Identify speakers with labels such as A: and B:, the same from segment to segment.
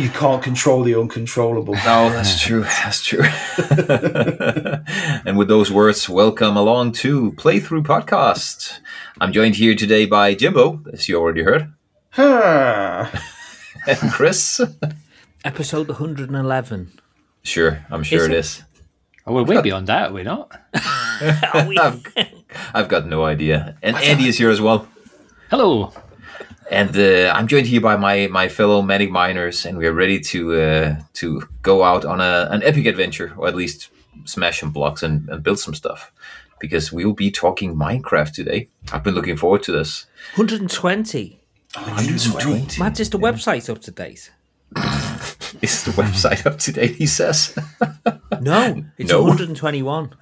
A: You can't control the uncontrollable.
B: No, that's true. That's true. And with those words, welcome along to Playthrough Podcast. I'm joined here today by Jimbo, as you already heard. And Chris.
C: Episode 111.
B: Sure, I'm sure it is.
D: Oh, we're way beyond that, are we not?
B: I've got no idea. And Andy is here as well.
D: Hello.
B: And I'm joined here by my fellow Manic Miners, and we're ready to go out on an epic adventure, or at least smash some blocks and build some stuff, because we will be talking Minecraft today. I've been looking forward to this.
C: 120.
B: 120.
C: Matt, is the website up to date?
B: Is the website up to date, he says?
C: No, it's
B: No.
C: 121.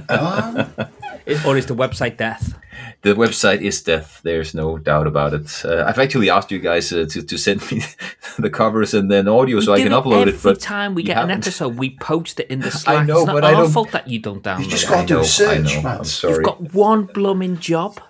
C: Or is the website death?
B: The website is death. There's no doubt about it. I've actually asked you guys to send me the covers and then audio so I can upload it.
C: Every
B: But
C: time we
B: you
C: get an
B: haven't.
C: episode, we post it in the Slack.
B: I know,
C: it's not
B: but I
C: our
B: don't-
C: fault that you don't download
A: You just
C: it.
A: got to do a search,
B: I'm
A: man.
B: sorry.
C: You've got one blooming job.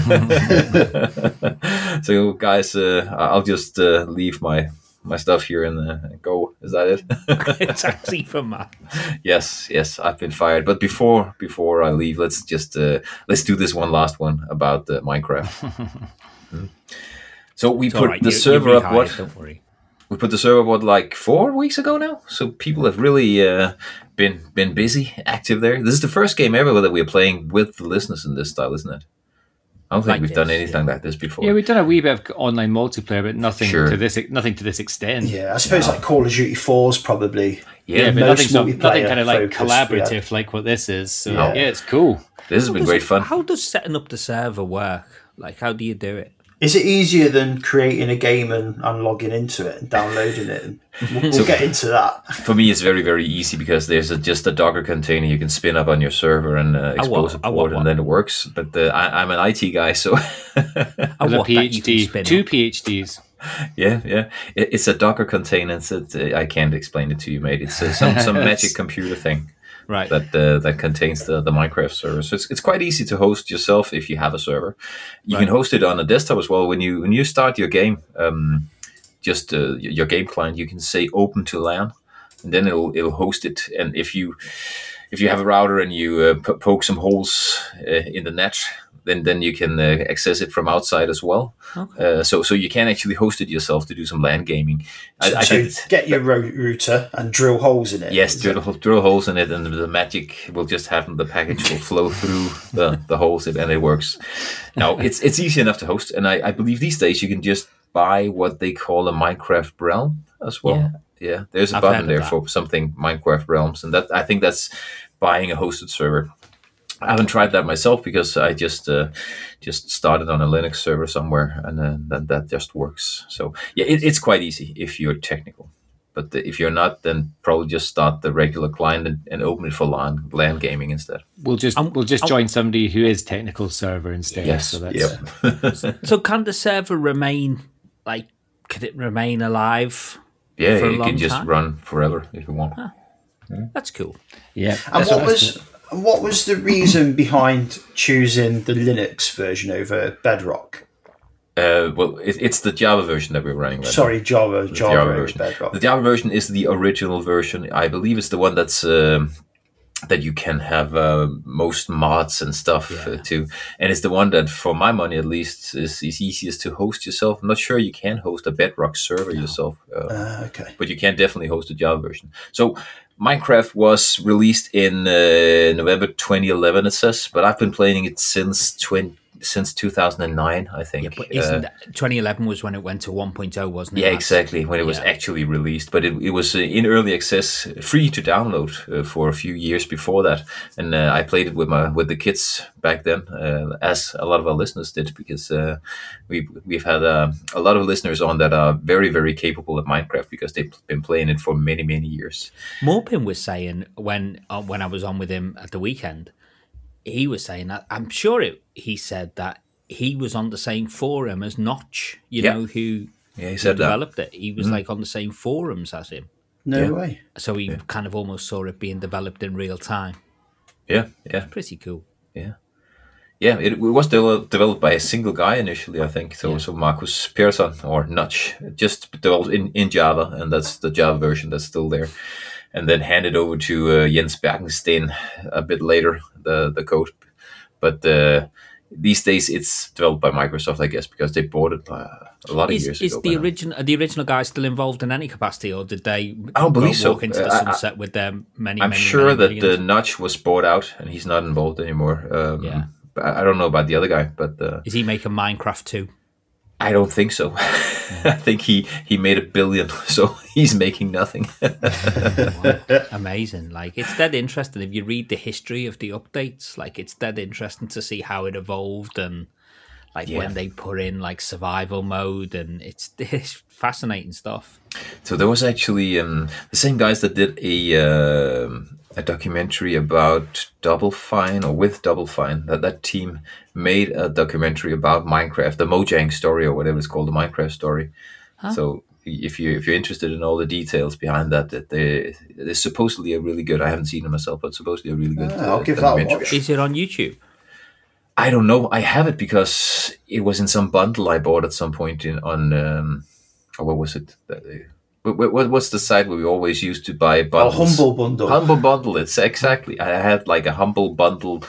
B: So, guys, I'll just leave my stuff here and go. Is that it?
C: It's actually for Matt.
B: Yes, I've been fired. But before I leave, let's do this one last one about Minecraft. So we
C: It's
B: put
C: all right,
B: the
C: you
B: server up.
C: rehired,
B: What
C: Don't worry.
B: we put the server up like 4 weeks ago now. So people have really been busy, active there. This is the first game ever that we're playing with the listeners in this style, isn't it? I don't think
C: Like
B: we've done
C: this,
B: anything like this before.
D: Yeah, we've done a wee bit of online multiplayer, but nothing
B: Sure.
D: to this extent.
A: Yeah, I suppose like Call of Duty 4 is probably.
D: Yeah, but
A: most
D: nothing
A: multiplayer
D: kind of like
A: focused,
D: collaborative like what this is. So
A: Yeah.
D: yeah, it's cool.
B: This has been great fun.
C: How does setting up the server work? Like, how do you do it?
A: Is it easier than creating a game and logging into it and downloading it? And we'll get into that.
B: For me, it's very, very easy because there's just a Docker container you can spin up on your server and expose a port, and then it works. But I'm an IT guy, so
C: I
D: With a
C: want that you can
D: PhD,
C: spin
D: 2
C: up.
D: PhDs.
B: yeah. It's a Docker container. I can't explain it to you, mate. It's some magic computer thing
C: Right.
B: that contains the Minecraft server. So it's quite easy to host yourself if you have a server. You can host it on a desktop as well. When you start your game, your game client, you can say open to LAN, and then it'll host it. And if you have a router and you poke some holes in the net, then you can access it from outside as well.
C: Okay.
B: So you can actually host it yourself to do some LAN gaming. I
A: So
B: did-
A: get your router and drill holes in it.
B: Yes, drill holes in it, and the magic will just happen. The package will flow through the holes, and it works. Now it's easy enough to host, and I believe these days you can just buy what they call a Minecraft Realm as well. Yeah, there's a
C: I've heard
B: button
C: of
B: there
C: that.
B: for something Minecraft Realms, and I think that's buying a hosted server. I haven't tried that myself because I just started on a Linux server somewhere, and then that just works. So yeah, it's quite easy if you're technical. But if you're not, then probably just start the regular client and open it for LAN gaming instead.
D: We'll just join somebody who is technical server instead.
B: Yes.
D: So that's,
B: Yep.
C: So can the server remain, could it remain alive?
B: Yeah,
C: For a
B: you
C: long
B: can just
C: time?
B: run forever if you want.
C: That's cool.
D: yeah.
A: And
D: that's
A: what was the reason behind choosing the Linux version over Bedrock?
B: Well, it's the Java version that we're running right now.
A: Sorry, Java
B: The Java
A: over
B: version.
A: Bedrock.
B: The Java version is the original version. I believe it's the one that's that you can have most mods and stuff to, and it's the one that, for my money at least, is easiest to host yourself. I'm not sure you can host a Bedrock server yourself,
A: Okay.
B: but you can definitely host a Java version. So Minecraft was released in November 2011, it says, but I've been playing it since 2009, I think.
C: Yeah, but isn't 2011 was when it went to 1.0, wasn't it?
B: Yeah,
C: Matt?
B: exactly, when it was actually released. But it was in early access, free to download for a few years before that. And I played it with the kids back then, as a lot of our listeners did, because we've had a lot of listeners on that are very, very capable of Minecraft because they've been playing it for many, many years.
C: Morpin was saying when I was on with him at the weekend, he was saying that I'm sure he said that he was on the same forum as Notch, you know, who
B: he said that.
C: developed it. He was like on the same forums as him.
A: No way.
C: So he kind of almost saw it being developed in real time.
B: Yeah.
C: Pretty cool.
B: Yeah. Yeah, it was developed by a single guy initially, I think. So Marcus Persson, or Notch, just developed in Java, and that's the Java version that's still there. And then handed over to Jens Bergensten a bit later, the code. But these days it's developed by Microsoft, I guess, because they bought it a lot of years ago.
C: Are the original guys still involved in any capacity, or did they
B: I don't believe
C: walk
B: so.
C: into the sunset with them
B: I'm sure that the Notch was bought out and he's not involved anymore. But I don't know about the other guy, but
C: is he making Minecraft too?
B: I don't think so. I think he made $1 billion, so he's making nothing.
C: Amazing. Like, it's dead interesting. If you read the history of the updates, like, it's dead interesting to see how it evolved, and like when they put in like survival mode, and it's fascinating stuff.
B: So there was actually the same guys that did a documentary about Double Fine, or with Double Fine, that team made a documentary about Minecraft, the Mojang story, or whatever it's called, the Minecraft story. Huh? So if you're interested in all the details behind that they're supposedly a really good, I haven't seen it myself, but supposedly a really good
A: I'll give that a watch.
C: Is it on YouTube?
B: I don't know. I have it because it was in some bundle I bought at some point on what was it? What's the site where we always used to buy bundles?
A: Humble Bundle.
B: Humble Bundle. It's exactly. I had like a Humble Bundle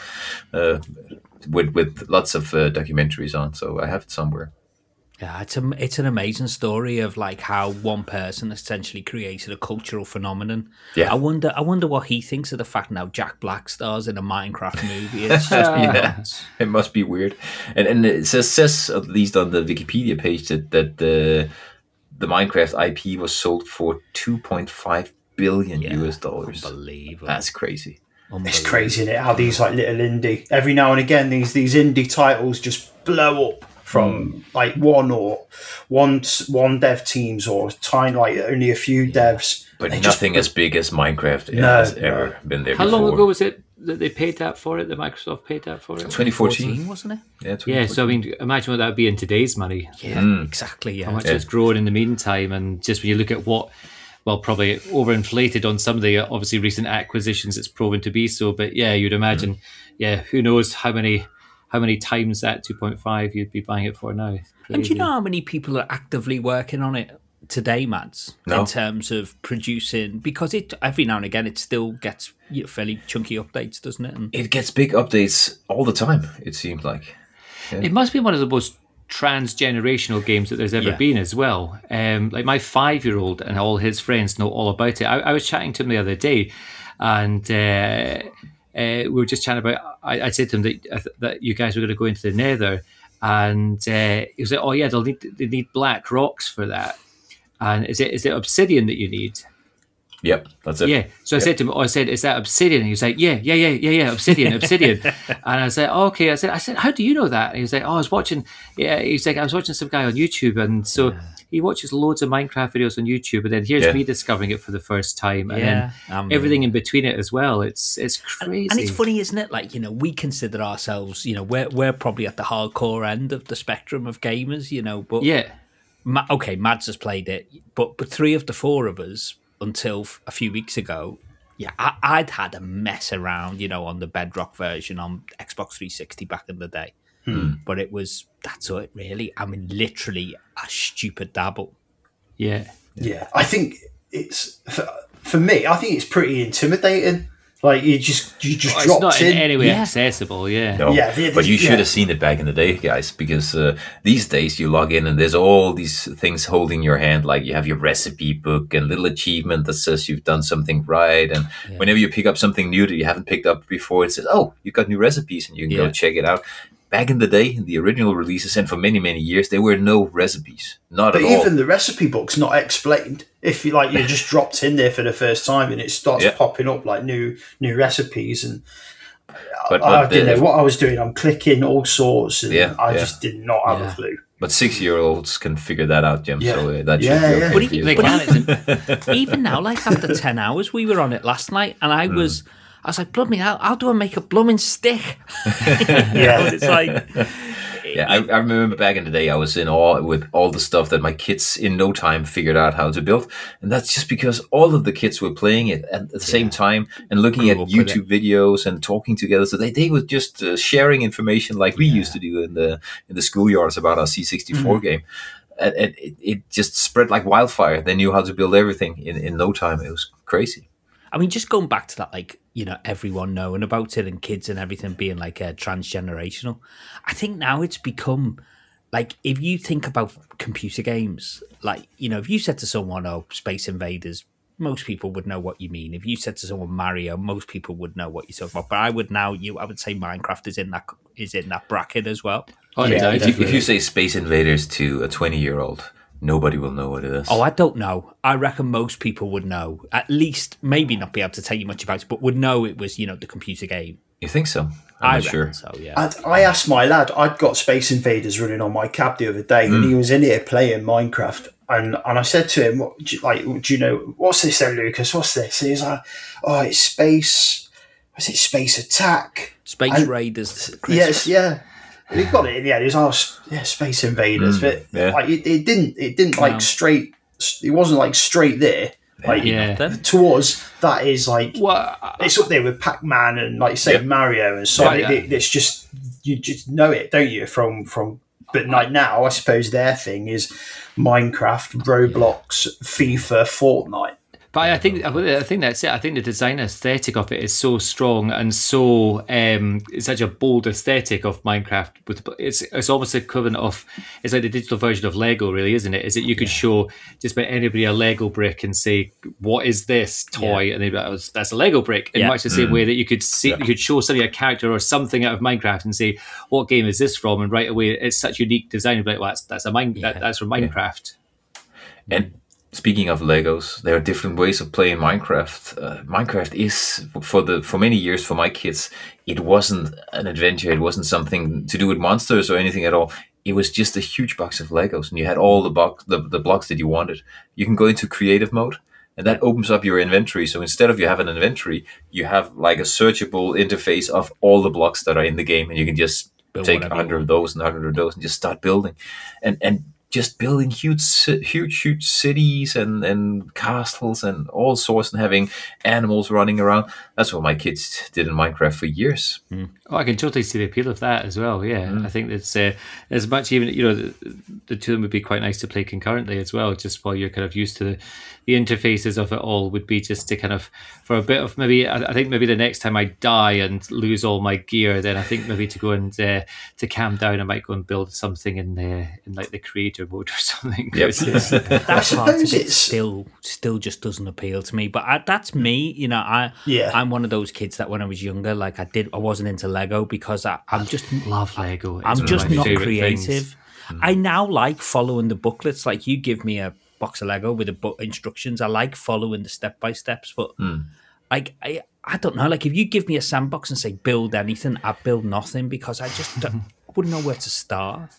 B: with lots of documentaries on, so I have it somewhere.
C: Yeah, it's an amazing story of like how one person essentially created a cultural phenomenon.
B: Yeah,
C: I wonder what he thinks of the fact now Jack Black stars in a Minecraft movie. It's just
B: it must be weird. And it says at least on the Wikipedia page that the Minecraft IP was sold for $2.5 billion US.
C: Unbelievable.
B: That's crazy.
A: It's crazy, isn't it? How these like little indie, every now and again, these indie titles just blow up from like one dev teams, or tiny, like only a few devs.
B: But nothing as big as Minecraft has ever been there.
D: How
B: before.
D: long ago was it that they paid that for it? That Microsoft paid that for it?
B: 2014,
C: wasn't it?
B: Yeah, 2014.
D: Yeah. So I mean, imagine what that would be in today's money.
C: Yeah, exactly. Yeah,
D: how much it's grown in the meantime, and just when you look at what, well, probably overinflated on some of the obviously recent acquisitions, it's proven to be so. But yeah, you'd imagine, who knows how many times that 2.5 you'd be buying it for now. Crazy.
C: And do you know how many people are actively working on it today, Mads?
B: No.
C: In terms of producing, because it every now and again it still gets fairly chunky updates, doesn't it? And
B: it gets big updates all the time, it seems like. Yeah.
D: It must be one of the most transgenerational games that there's ever been as well. Like my 5-year-old and all his friends know all about it. I was chatting to him the other day, and we were just chatting about. I said to him that you guys were going to go into the Nether, and he was like, "Oh yeah, they need black rocks for that." And is it obsidian that you need?
B: Yep, that's it.
D: Yeah. So I said to him, is that obsidian? And he was like, yeah, obsidian. And I was like, oh, okay. I said, how do you know that? And he was like, I was watching some guy on YouTube, and so he watches loads of Minecraft videos on YouTube, and then here's me discovering it for the first time, and then everything in between it as well. It's crazy.
C: And it's funny, isn't it? Like, we consider ourselves, we're probably at the hardcore end of the spectrum of gamers, but okay, Mads has played it, but 3 of the 4 of us, until a few weeks ago, I'd had a mess around, on the Bedrock version on Xbox 360 back in the day. But that's it really. I mean, literally a stupid dabble.
D: Yeah.
A: I think it's, for me, I think it's pretty intimidating. Like you just dropped
D: it's not
A: in.
D: in any way accessible,
B: No, but you should have seen it back in the day, guys, because these days you log in and there's all these things holding your hand, like you have your recipe book and little achievement that says you've done something right, and whenever you pick up something new that you haven't picked up before, it says, oh, you've got new recipes, and you can go check it out. Back in the day, in the original releases, and for many, many years, there were no recipes. Not at all. But
A: even the recipe book's not explained. If you're just dropped in there for the first time and it starts popping up like new recipes, and I didn't know what I was doing. I'm clicking all sorts, and I just did not have a clue.
B: But 6-year-olds can figure that out, Jim. So that should be
C: okay. But even now, like after 10 hours, we were on it last night, and I was like, blood me, I'll do a make a blooming stick. It's like,
B: I remember back in the day, I was in awe with all the stuff that my kids in no time figured out how to build. And that's just because all of the kids were playing it at the same time and looking at YouTube videos and talking together. So they were just sharing information like we used to do in the schoolyards about our C64 game. And it just spread like wildfire. They knew how to build everything in no time. It was crazy.
C: I mean, just going back to that, like, you know, everyone knowing about it and kids and everything being like transgenerational. I think now it's become like, if you think about computer games, like, you know, if you said to someone, "Oh, Space Invaders," most people would know what you mean. If you said to someone Mario, most people would know what you're talking about. But I would say Minecraft is in that bracket as well.
B: Oh, yeah. If you say Space Invaders to a 20-year-old, nobody will know what it is.
C: Oh, I don't know. I reckon most people would know. At least, maybe not be able to tell you much about it, but would know it was, you know, the computer game.
B: You think so? I'm not sure.
C: So, yeah.
A: I asked my lad. I'd got Space Invaders running on my cab the other day, and he was in here playing Minecraft. And I said to him, do you know, what's this then, Lucas? What's this? And he's like, "Oh, it's Space. Was it Space Attack?
C: Space Raiders."
A: Yes, yeah. He got it in the end. He was, Space Invaders, but like it didn't like straight. It wasn't like straight there. Like towards that is like it's up there with Pac-Man and like say Mario and Sonic. It's just, you just know it, don't you? From but like now, I suppose their thing is Minecraft, Roblox, FIFA, Fortnite.
D: But I think that's it. I think the design aesthetic of it is so strong and so it's such a bold aesthetic of Minecraft. It's almost equivalent of, it's like the digital version of Lego, really, isn't it? Is that you could show just about anybody a Lego brick and say, "What is this toy?" And they'd be like, "Oh, that's a Lego brick." In much the same way that you could see, you could show somebody a character or something out of Minecraft and say, "What game is this from?" And right away, it's such unique design. You'd be like, "Well, that's from Minecraft."
B: And speaking of Legos, there are different ways of playing Minecraft. Minecraft is, for many years, for my kids, it wasn't an adventure. It wasn't something to do with monsters or anything at all. It was just a huge box of Legos, and you had all the blocks that you wanted. You can go into creative mode, and that opens up your inventory. So instead of you have an inventory, you have like a searchable interface of all the blocks that are in the game, and you can just take 100 of those and 100 of those and just start building. And just building huge cities and castles and all sorts, and having animals running around. That's what my kids did in Minecraft for years.
D: Oh, I can totally see the appeal of that as well. Yeah, I think that's as much, even, you know, the two of them would be quite nice to play concurrently as well, just while you're kind of used to the interfaces of it all, would be just to kind of, for a bit of maybe, I think maybe the next time I die and lose all my gear, then I think maybe to go and to calm down, I might go and build something in like the creator mode or something.
B: Yep.
C: That's hard to get. Still just doesn't appeal to me. But that's me. You know, I'm one of those kids that when I was younger, like I wasn't into Lego because I'm just
D: love Lego.
C: I'm just not creative. I now like following the booklets. Like, you give me a box of Lego with the instructions, I like following the step-by-steps, but like I don't know, like if you give me a sandbox and say build anything, I build nothing because I just wouldn't know where to start.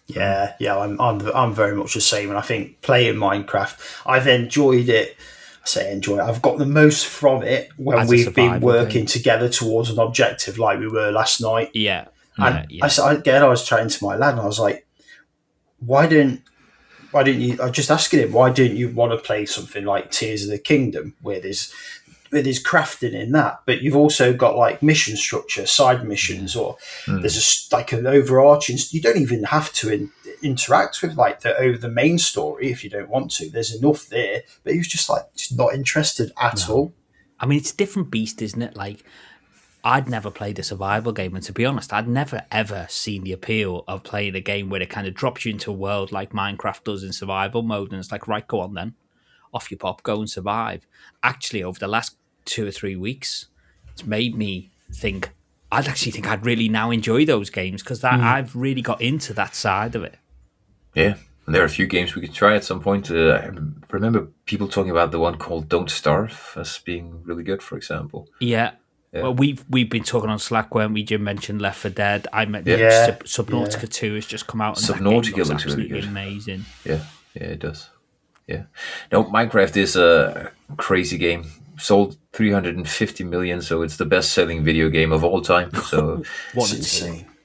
A: I'm very much the same, and I think playing Minecraft, I've enjoyed it. I say enjoy it, I've got the most from it when we've been working together towards an objective like we were last night. I was chatting to my lad and I was like, why didn't you? I was just asking him, why didn't you want to play something like Tears of the Kingdom, where there's crafting in that, but you've also got like mission structure, side missions, or there's like an overarching. You don't even have to interact with like the main story if you don't want to. There's enough there, but he was just not interested at all.
C: I mean, it's a different beast, isn't it? Like, I'd never played a survival game, and to be honest, I'd never ever seen the appeal of playing a game where it kind of drops you into a world like Minecraft does in survival mode, and it's like, right, go on then, off you pop, go and survive. Actually, over the last 2 or 3 weeks, it's made me think I'd really now enjoy those games, because I've really got into that side of it.
B: Yeah, and there are a few games we could try at some point. I remember people talking about the one called Don't Starve as being really good, for example.
C: Yeah. Well, we've been talking on Slack, weren't we? Jim mentioned Left 4 Dead. I meant Subnautica 2 has just come out. And
B: Subnautica looks really good.
C: Amazing.
B: Yeah, it does. Yeah. No, Minecraft is a crazy game. Sold 350 million, so it's the best-selling video game of all time. So
A: what's insane?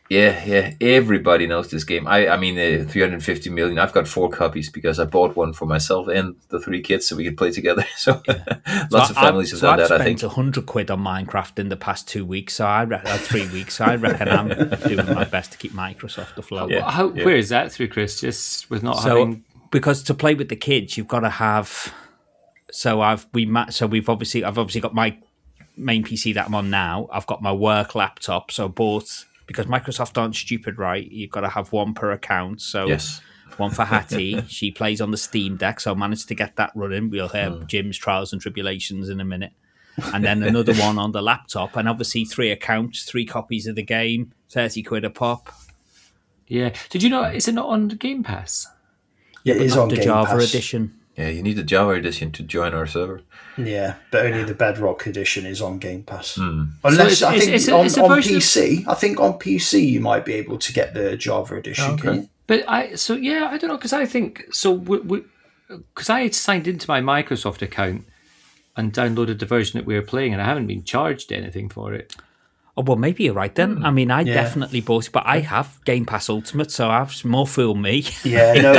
B: Yeah. Everybody knows this game. I mean, 350 million. I've got 4 copies because I bought one for myself and the 3 kids so we could play together. So lots of families have done that, I think.
C: I've spent £100 on Minecraft in the past 2 weeks, so 3 weeks. So I reckon I'm doing my best to keep Microsoft afloat.
D: Where is that through, Chris? Just with not having...
C: Because to play with the kids, you've got to have... I've obviously got my main PC that I'm on now. I've got my work laptop, so both... Because Microsoft aren't stupid, right? You've got to have one per account. So
B: yes.
C: One for Hattie. She plays on the Steam Deck, so I managed to get that running. We'll hear Jim's Trials and Tribulations in a minute. And then another one on the laptop. And obviously 3 accounts, 3 copies of the game, £30 a pop.
D: Yeah. Did you know, is it not on Game Pass?
A: Yeah, it is on
C: the
A: Game
C: Java
A: Pass.
C: edition.
B: Yeah, you need the Java edition to join our server.
A: Yeah, but only the Bedrock edition is on Game Pass.
B: Unless
A: I think on PC, I think on PC you might be able to get the Java edition. Can you?
D: But I don't know, because I think so. Because I signed into my Microsoft account and downloaded the version that we were playing, and I haven't been charged anything for it.
C: Oh, well, maybe you're right then. I mean, I definitely bought it, but I have Game Pass Ultimate, so I've more fool me.
A: Yeah, no,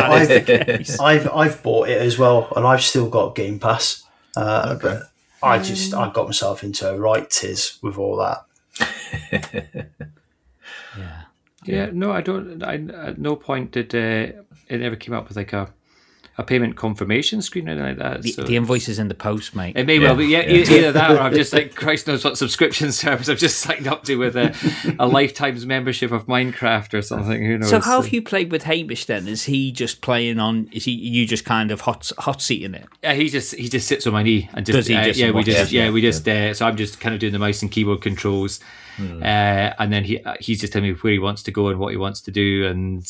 A: I've bought it as well, and I've still got Game Pass. But I got myself into a right tiz with all that.
D: Yeah. No, I don't. At no point did it ever came up with like a payment confirmation screen or anything like that.
C: The invoice is in the post, mate.
D: It may well be, either that or I'm just like, Christ knows what subscription service I've just signed up to with a lifetime's membership of Minecraft or something. Who knows?
C: So how have you played with Hamish then? Is he just playing on? You just kind of hot seating it?
D: Yeah, he just sits on my knee and just.
C: Does he
D: so I'm just kind of doing the mouse and keyboard controls. And then he's just telling me where he wants to go and what he wants to do, and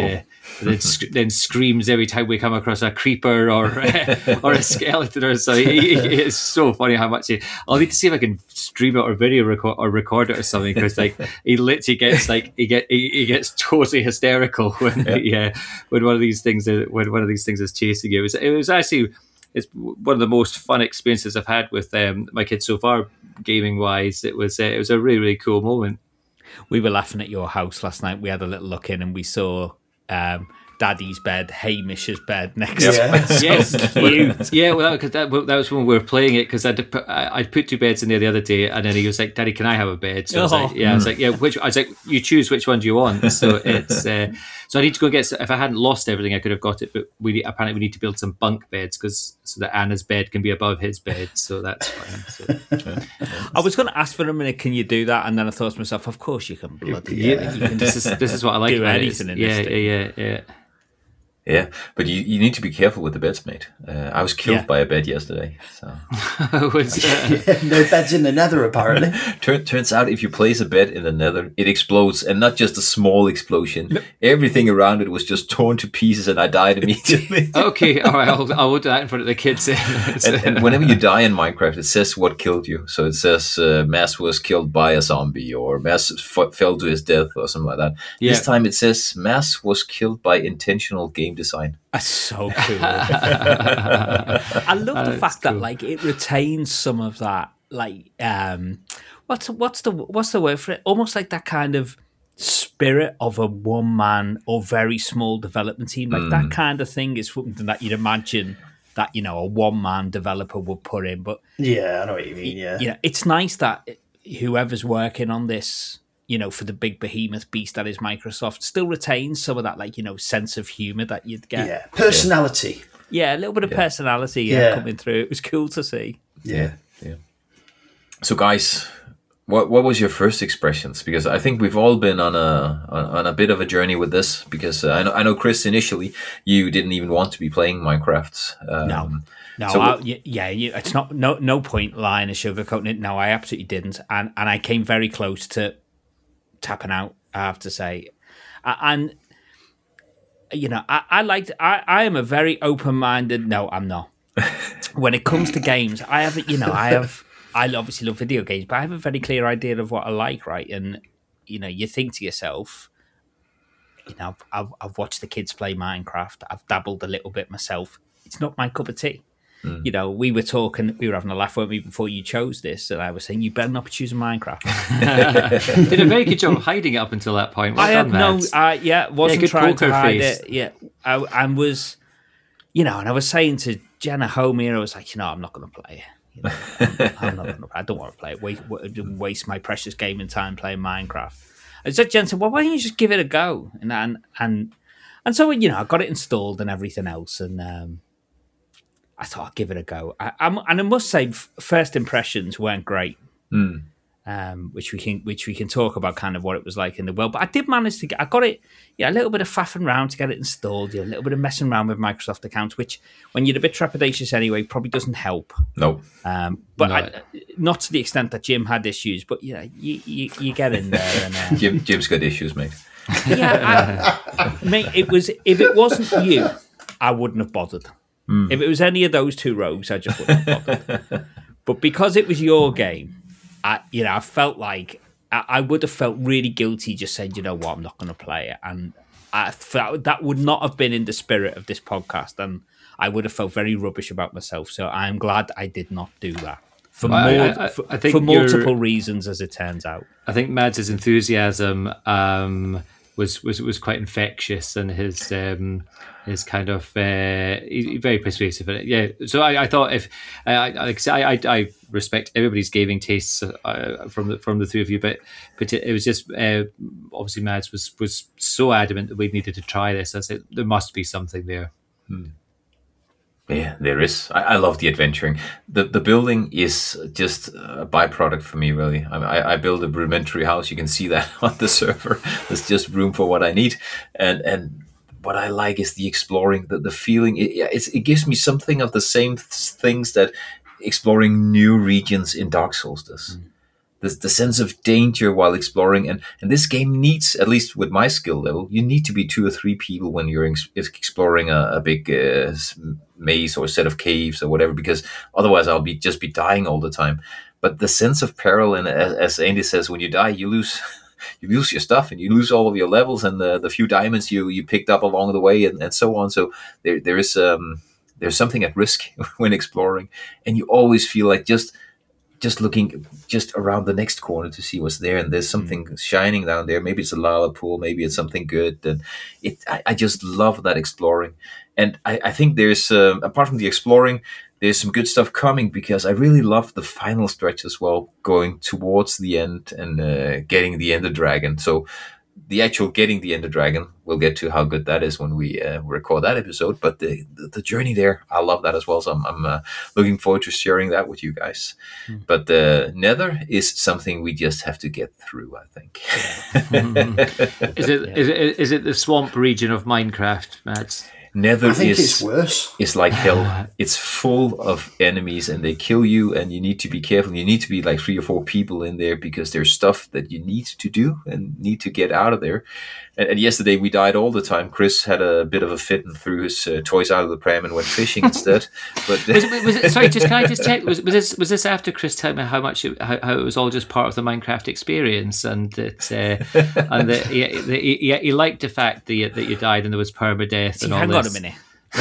D: then screams every time we come across a creeper or a skeleton or so. It's so funny how much I'll need to see if I can stream it or video record it or something, because like he literally gets he gets totally hysterical when one of these things is chasing you. It was actually. It's one of the most fun experiences I've had with my kids so far, gaming wise. It was a really, really cool moment.
C: We were laughing at your house last night. We had a little look in and we saw Daddy's bed, Hamish's bed next to it.
D: Yes, cute. Yeah, well, because that was when we were playing it, because I'd put 2 beds in there the other day, and then he was like, "Daddy, can I have a bed?" So I was like, you choose which one do you want. So it's so I need to go and get. If I hadn't lost everything, I could have got it, but apparently we need to build some bunk beds so that Anna's bed can be above his bed. So that's fine. So,
C: I was going to ask for a minute, can you do that? And then I thought to myself, of course you can. Bloody
D: you can. This is what I like.
C: Do
D: about
C: anything
D: it.
C: In this thing.
D: Yeah.
B: Yeah, but you need to be careful with the beds, mate. I was killed by a bed yesterday. So
A: no beds in the Nether, apparently.
B: Turns out if you place a bed in the Nether, it explodes, and not just a small explosion. No. Everything around it was just torn to pieces, and I died immediately.
D: Okay, all right, I will do that in front of the kids.
B: and whenever you die in Minecraft, it says what killed you. So it says Mass was killed by a zombie, or Mass fell to his death, or something like that. Yeah. This time it says Mass was killed by intentional game design.
C: That's so cool. I love the fact that like it retains some of that, like what's the word for it? Almost like that kind of spirit of a one man or very small development team. Like that kind of thing is something that you'd imagine that, you know, a one man developer would put in. But
A: yeah, I know what you mean. Yeah,
C: it's nice that whoever's working on this, you know, for the big behemoth beast that is Microsoft, still retains some of that, like, you know, sense of humor that you'd get.
A: Yeah, personality.
C: Yeah, a little bit of personality coming through. It was cool to see.
B: Yeah. So, guys, what was your first expressions? Because I think we've all been on a bit of a journey with this. Because I know, Chris, initially you didn't even want to be playing Minecraft.
C: No, so it's not no point lying and sugarcoating it. No, I absolutely didn't, and I came very close to tapping out, I have to say. And you know, I am a very open-minded. No, I'm not. When it comes to games, I obviously love video games, but I have a very clear idea of what I like, right? And you know, you think to yourself, you know, I've watched the kids play Minecraft. I've dabbled a little bit myself. It's not my cup of tea. you know, we were talking, we were having a laugh, weren't we, before you chose this, and I was saying, you better not be choosing Minecraft.
D: Did a very good job of hiding it up until that point. Well
C: wasn't trying to hide it. Yeah, I was, you know, and I was saying to Jenna home here, I was like, you know, I'm not going to play it. You know, I'm not gonna, I don't want to play it. Waste my precious gaming time playing Minecraft. And so Jen said, well, why don't you just give it a go? And so, you know, I got it installed and everything else, and I thought I'd give it a go. And I must say, first impressions weren't great, which we can talk about kind of what it was like in the world. But I did manage to I got it, a little bit of faffing around to get it installed, a little bit of messing around with Microsoft accounts, which when you're a bit trepidatious anyway, probably doesn't help.
B: No.
C: But not to the extent that Jim had issues, but you get in there. And,
B: Jim's got issues, mate.
C: Mate, if it wasn't you, I wouldn't have bothered. If it was any of those two rogues, I just wouldn't have bothered. But because it was your game, I felt like I would have felt really guilty just saying, you know what, I'm not going to play it. And I felt that would not have been in the spirit of this podcast. And I would have felt very rubbish about myself. So I'm glad I did not do that. For multiple reasons, as it turns out.
D: I think Mads' enthusiasm was quite infectious, and his kind of very persuasive in it. Yeah, so I thought if I respect everybody's gaming tastes from the three of you, but it was just obviously Mads was so adamant that we needed to try this. I said there must be something there.
B: Yeah, there is. I love the adventuring. The building is just a byproduct for me, really. I build a rudimentary house. You can see that on the server. There's just room for what I need, and what I like is the exploring, the feeling. It gives me something of the same things that exploring new regions in Dark Souls does. The sense of danger while exploring, and this game needs, at least with my skill level, you need to be 2 or 3 people when you're exploring a big maze or set of caves or whatever, because otherwise I'll just be dying all the time. But the sense of peril, and as Andy says, when you die, you lose your stuff, and you lose all of your levels and the few diamonds you picked up along the way, and so on. So there is there's something at risk when exploring, and you always feel like just looking just around the next corner to see what's there, and there's something shining down there. Maybe it's a lava pool, maybe it's something good, and I just love that exploring. And I think there's apart from the exploring, there's some good stuff coming, because I really love the final stretch as well, going towards the end and getting the Ender Dragon. So the actual getting the Ender Dragon, we'll get to how good that is when we record that episode. But the journey there, I love that as well. So I'm looking forward to sharing that with you guys. But the Nether is something we just have to get through, I think.
D: Is it the swamp region of Minecraft, Mads?
B: Nether
A: it's worse.
B: It's like hell. It's full of enemies, and they kill you, and you need to be careful. You need to be like 3 or 4 people in there, because there's stuff that you need to do and need to get out of there. And yesterday we died all the time. Chris had a bit of a fit and threw his toys out of the pram and went fishing instead. But
D: sorry, can I just check? Was this after Chris told me how it was all just part of the Minecraft experience, and that he liked the fact that you died and there was permadeath and all
C: hang
D: this?
C: On a minute.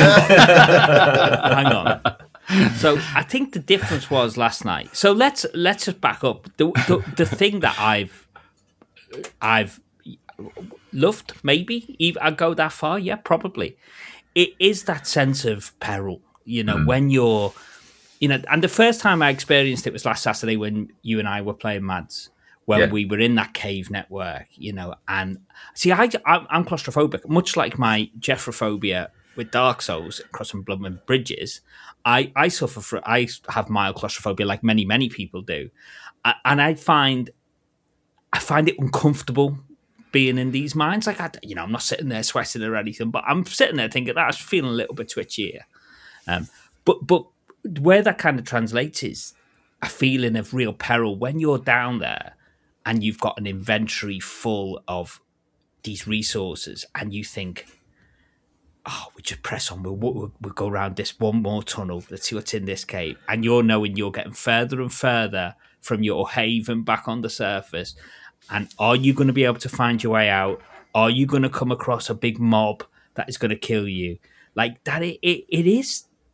C: Hang on. So I think the difference was last night. So let's just back up. The thing that I've loved, maybe I'd go that far. Yeah, probably. It is that sense of peril. When you're, and the first time I experienced it was last Saturday when you and I were playing Mads. When we were in that cave network, and see, I'm claustrophobic, much like my Jeffrophobia with Dark Souls, crossing blood bridges. I have mild claustrophobia, like many people do, and I find it uncomfortable being in these mines. Like I'm not sitting there sweating or anything, but I'm sitting there thinking that I was feeling a little bit twitchy here. But where that kind of translates is a feeling of real peril when you're down there and you've got an inventory full of these resources, and you think, oh, we just press on. We'll go around this one more tunnel. Let's see what's in this cave. And you're knowing you're getting further and further from your haven back on the surface. And are you going to be able to find your way out? Are you going to come across a big mob that is going to kill you? Like that, it is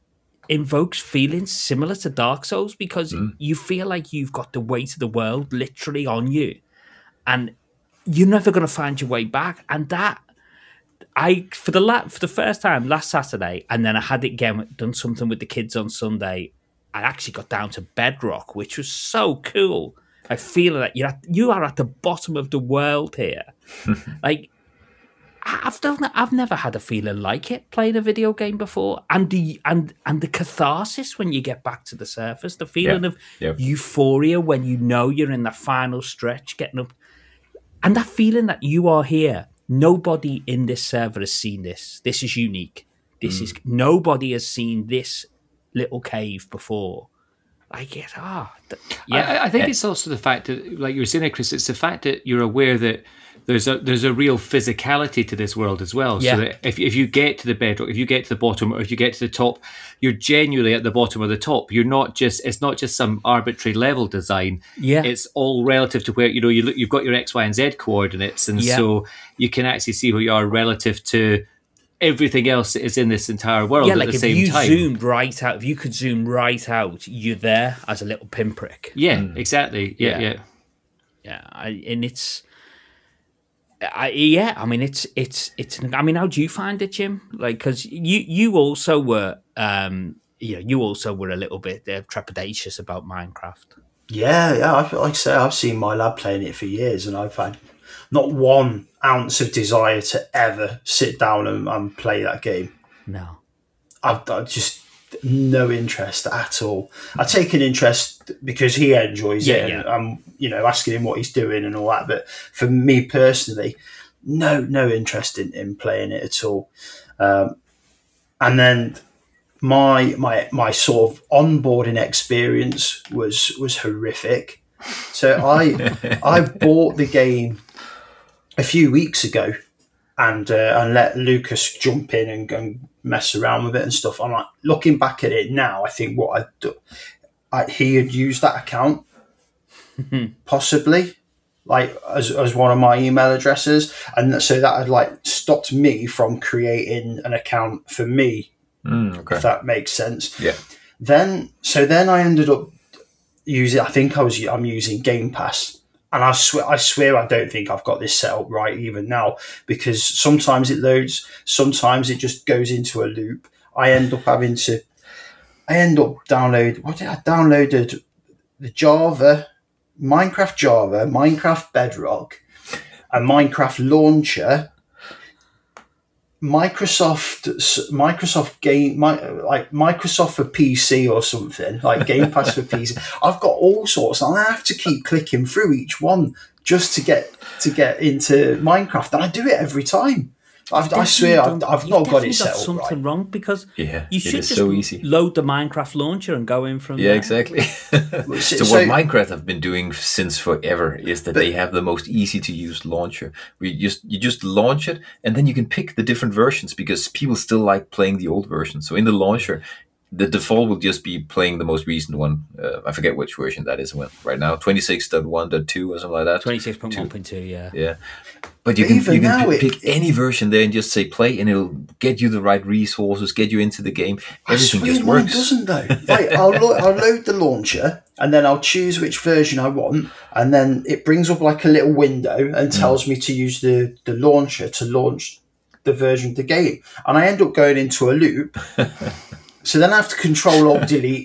C: invokes feelings similar to Dark Souls because you feel like you've got the weight of the world literally on you, and you're never going to find your way back. And that for the first time last Saturday, and then I had it again, done something with the kids on Sunday. I actually got down to Bedrock, which was so cool. I feel that you are at the bottom of the world here. Like I've never had a feeling like it playing a video game before, and the catharsis when you get back to the surface, the feeling of euphoria when you know you're in the final stretch, getting up, and that feeling that you are here. Nobody in this server has seen this. This is unique. Nobody has seen this little cave before. I get
D: I think it's also the fact that, like you were saying, Chris, it's the fact that you're aware that there's a real physicality to this world as well.
C: Yeah.
D: So that if you get to the bedrock, if you get to the bottom, or if you get to the top, you're genuinely at the bottom or the top. It's not just some arbitrary level design.
C: Yeah.
D: It's all relative to where you've got your X, Y, and Z coordinates, and so you can actually see where you are relative to everything else that is in this entire world at the same time.
C: If you could zoom right out, you're there as a little pinprick.
D: Yeah, exactly. Yeah.
C: And it's. I mean, it's. I mean, how do you find it, Jim? Like, because you also were, you also were a little bit trepidatious about Minecraft.
A: Yeah. Like I say, I've seen my lad playing it for years, and I've had not 1 ounce of desire to ever sit down and play that game.
C: No,
A: I've just no interest at all. I take an interest because he enjoys it, and I'm asking him what he's doing and all that. But for me personally, no interest in playing it at all. And then my sort of onboarding experience was horrific. So I bought the game a few weeks ago and let Lucas jump in and mess around with it and stuff. I'm like, looking back at it now, I think what I'd do, he had used that account possibly like as one of my email addresses, and so that had like stopped me from creating an account for me, if that makes sense.
B: Yeah.
A: Then I ended up using, I'm using Game Pass. And I swear I don't think I've got this set up right even now, because sometimes it loads, sometimes it just goes into a loop. I end up downloaded the Minecraft Java, Minecraft Bedrock, a Minecraft Launcher, Microsoft game, like Microsoft for PC or something, like Game Pass for PC. I've got all sorts, and I have to keep clicking through each one just to get into Minecraft, and I do it every time. I swear I've not got it set up
C: something
A: right.
C: wrong, because you should just
B: so easy.
C: Load the Minecraft launcher and go in from there.
B: Yeah, exactly. So what Minecraft have been doing since forever is that they have the most easy to use launcher. You just launch it, and then you can pick the different versions, because people still like playing the old version. So in the launcher, the default will just be playing the most recent one. I forget which version that is right now, 26.1.2 or something like that.
C: 26.1.2, yeah.
B: Yeah. But you can pick any version there and just say play, and it'll get you the right resources, get you into the game. Everything just works.
A: Doesn't though? Like, I'll load the launcher, and then I'll choose which version I want, and then it brings up like a little window and tells me to use the launcher to launch the version of the game, and I end up going into a loop. So then I have to Control-Alt-Delete,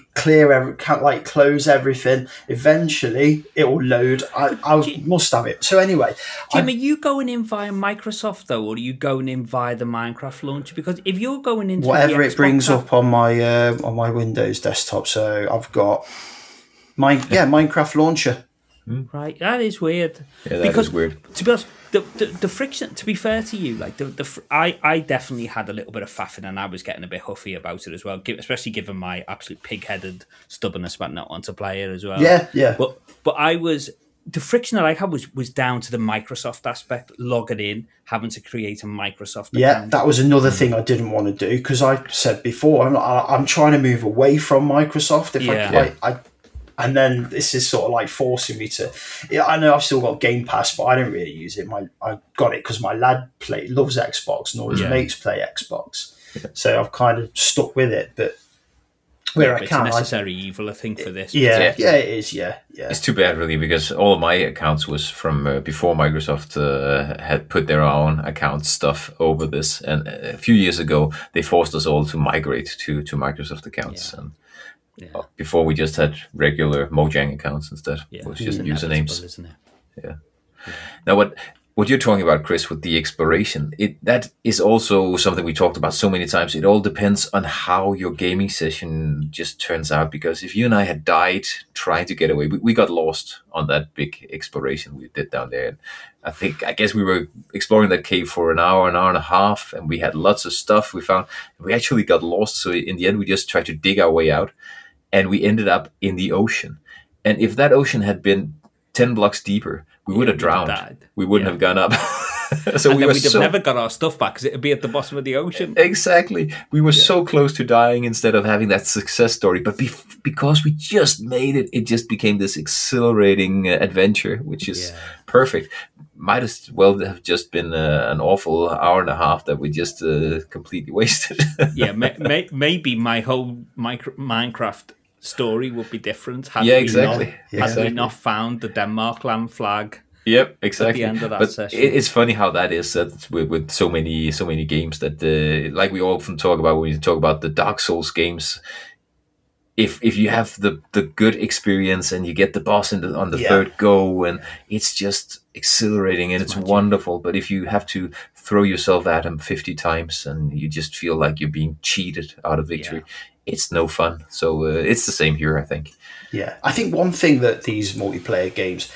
A: close everything. Eventually, it will load. I must have it. So anyway,
C: Jim, are you going in via Microsoft though, or are you going in via the Minecraft launcher? Because if you're going into
A: whatever it brings up on my Windows desktop, so I've got Minecraft launcher.
C: Right, that is weird.
B: Yeah, that is weird.
C: To be honest, the friction. To be fair to you, like I definitely had a little bit of faffing, and I was getting a bit huffy about it as well, especially given my absolute pig-headed stubbornness about not wanting to play it as well.
A: Yeah.
C: But the friction that I had was down to the Microsoft aspect, logging in, having to create a Microsoft account.
A: Yeah, that was another thing I didn't want to do, because I said before I'm trying to move away from Microsoft. And then this is sort of like forcing me to. Yeah, I know I've still got Game Pass, but I don't really use it. I got it because my lad loves Xbox, and all his mates play Xbox. So I've kind of stuck with it. But where I
C: can.
A: It's a
C: necessary evil, I think, for this.
A: Yeah, it is. Yeah.
B: It's too bad, really, because all of my accounts was from before Microsoft had put their own account stuff over this, and a few years ago they forced us all to migrate to Microsoft accounts. And before we just had regular Mojang accounts instead. It was just usernames,
C: isn't it?
B: Yeah. Now, what you're talking about, Chris, with the expiration, that is also something we talked about so many times. It all depends on how your gaming session just turns out. Because if you and I had died trying to get away, we got lost on that big exploration we did down there. And I guess we were exploring that cave for an hour and a half, and we had lots of stuff we found. We actually got lost. So in the end, we just tried to dig our way out, and we ended up in the ocean. And if that ocean had been 10 blocks deeper, we would have drowned. We wouldn't have gone up.
C: So and we'd have never got our stuff back because it would be at the bottom of the ocean.
B: Exactly. We were so close to dying instead of having that success story. But because we just made it, it just became this exhilarating adventure, which is perfect. Might as well have just been an awful hour and a half that we just completely wasted.
C: Maybe my whole Minecraft story would be different had we not found the Denmark land flag.
B: Yep, exactly.
C: At the end of that session.
B: It's funny how that is that with so many games that like we often talk about when we talk about the Dark Souls games. If you have the good experience and you get the boss on the third go, and it's just exhilarating and it's wonderful. But if you have to throw yourself at him 50 times and you just feel like you're being cheated out of victory, it's no fun. So it's the same here, I think.
A: Yeah, I think one thing that these multiplayer games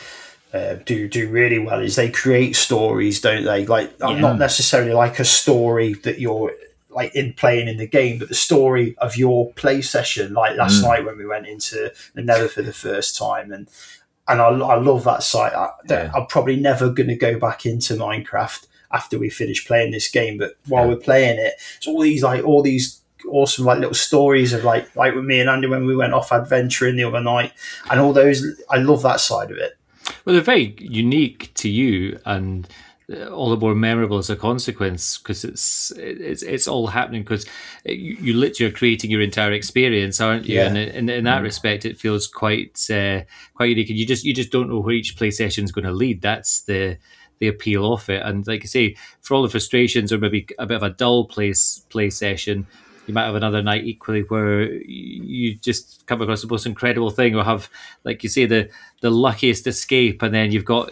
A: do really well is they create stories, don't they? Like not necessarily like a story that you're like in playing in the game, but the story of your play session. Like last night when we went into the Nether for the first time, and I love that site. I'm probably never going to go back into Minecraft after we finish playing this game, but while we're playing it, it's all these awesome like little stories of like with me and Andy when we went off adventuring the other night, and all those. I love that side of it.
D: Well, they're very unique to you, and all the more memorable as a consequence because it's all happening because you literally are creating your entire experience, aren't you? And in that respect, it feels quite unique. And you just don't know where each play session is going to lead. That's the appeal of it. And like I say, for all the frustrations or maybe a bit of a dull play session, you might have another night equally where you just come across the most incredible thing, or have, like you say, the luckiest escape, and then you've got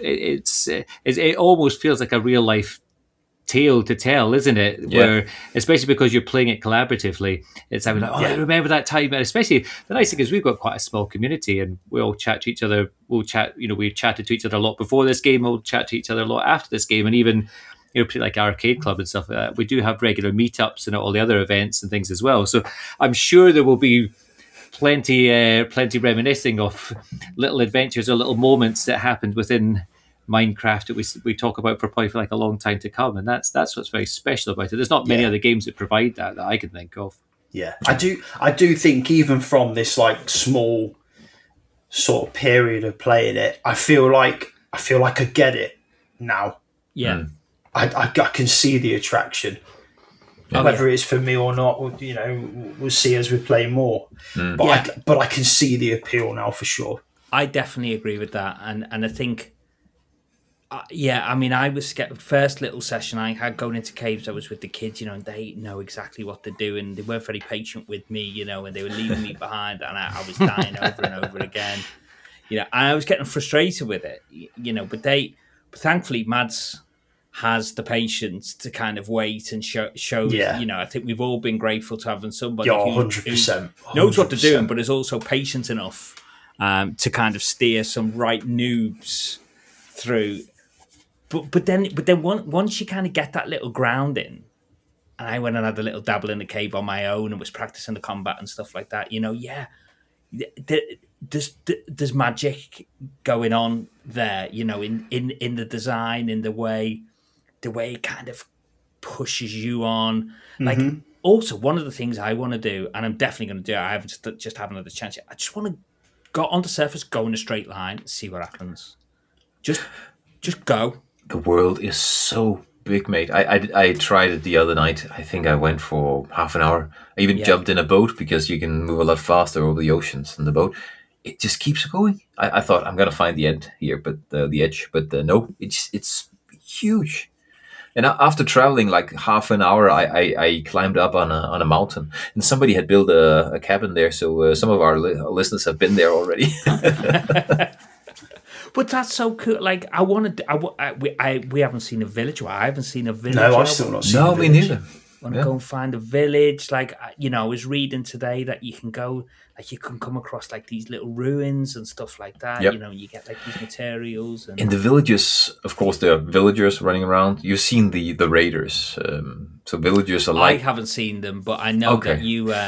D: it almost feels like a real life tale to tell, isn't it? Yeah. Where, especially because you're playing it collaboratively, it's like, I remember that time. And especially the nice thing is we've got quite a small community, and we all chat to each other. We'll chat, we chatted to each other a lot before this game. We'll chat to each other a lot after this game, and even like Arcade Club and stuff like that. We do have regular meetups and all the other events and things as well. So I'm sure there will be plenty reminiscing of little adventures or little moments that happened within Minecraft that we talk about for probably like a long time to come. And that's what's very special about it. There's not many other games that provide that I can think of.
A: Yeah, I do think even from this like small sort of period of playing it, I feel like I get it now.
C: Yeah.
A: I can see the attraction, whether it's for me or not. We'll see as we play more. But I can see the appeal now for sure.
C: I definitely agree with that, and I think, I mean, I was scared. First little session I had going into caves, I was with the kids, and they know exactly what they're doing. They weren't very patient with me, and they were leaving me behind, and I was dying over and over again. And I was getting frustrated with it, But thankfully, Mads has the patience to kind of wait and show. I think we've all been grateful to having somebody who
A: 100%.
C: knows what they're doing, but is also patient enough to kind of steer some right noobs through. But then once you kind of get that little grounding, and I went and had a little dabble in the cave on my own and was practicing the combat and stuff like that. There's magic going on there. In the design, in the way it kind of pushes you on. Like, also, one of the things I want to do, and I'm definitely going to do it, I haven't just haven't had the chance yet, I just want to go on the surface, go in a straight line, see what happens. Just go.
B: The world is so big, mate. I tried it the other night. I think I went for half an hour. I even jumped in a boat because you can move a lot faster over the oceans in the boat. It just keeps going. I thought I'm gonna find the end here, but the edge, but no, it's huge. And after traveling like half an hour, I climbed up on a mountain, and somebody had built a cabin there. So some of our listeners have been there already.
C: But that's so cool. Like, I wanted, we haven't seen a village. Well, I haven't seen a village.
A: No, I've still not seen. No,
B: me neither.
C: Want to go and find a village? Like, I was reading today that you can go, like, you can come across like these little ruins and stuff like that. Yep. You get like these materials. And...
B: In the villages, of course, there are villagers running around. You've seen the raiders. So villagers are like.
C: I haven't seen them, but I know that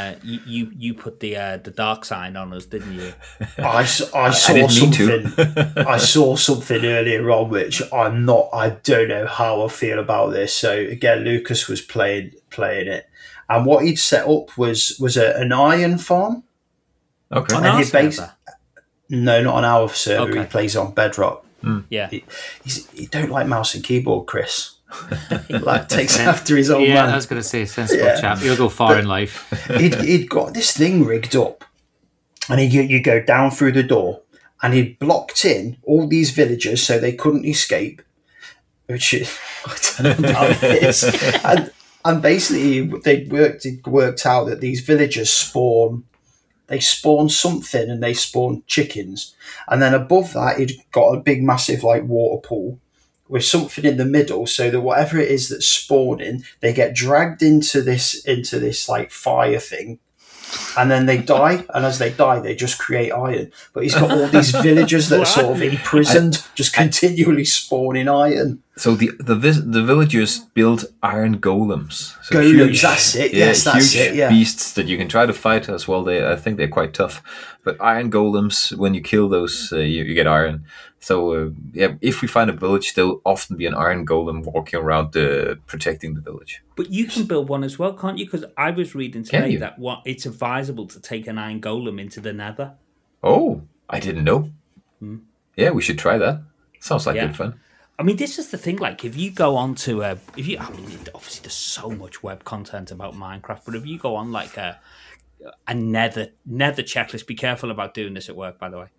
C: you put the dark sign on us, didn't you?
A: I saw something. I saw something earlier on, which I don't know how I feel about this. So again, Lucas was playing it, and what he'd set up was an iron farm.
B: Okay.
C: On our server?
A: No, not on our server. Okay. He plays on Bedrock.
C: Yeah.
A: He don't like mouse and keyboard, Chris. Like takes after his old man.
D: Yeah, I was going to say, sensible chap. You'll go far in life.
A: he'd got this thing rigged up, and you go down through the door, and he'd blocked in all these villagers so they couldn't escape. Which I don't know how it is. And basically, they worked out that these villagers spawn. They spawn something, and they spawn chickens. And then above that, he'd got a big, massive like water pool with something in the middle, so that whatever it is that's spawning, they get dragged into this like fire thing, and then they die. And as they die, they just create iron. But he's got all these villagers that are sort of imprisoned, just continually spawning iron.
B: So the villagers build iron golems. So
A: huge, that's it. Yes, that's it. Yeah,
B: beasts that you can try to fight as well. I think they're quite tough. But iron golems, when you kill those, you get iron. So if we find a village, there'll often be an iron golem walking around protecting the village.
C: But you can build one as well, can't you? Because I was reading today that it's advisable to take an iron golem into the Nether.
B: Oh, I didn't know. Yeah, we should try that. Sounds like good fun.
C: I mean, this is the thing. Like, if you go on to obviously there's so much web content about Minecraft, but if you go on like a Nether checklist, be careful about doing this at work, by the way.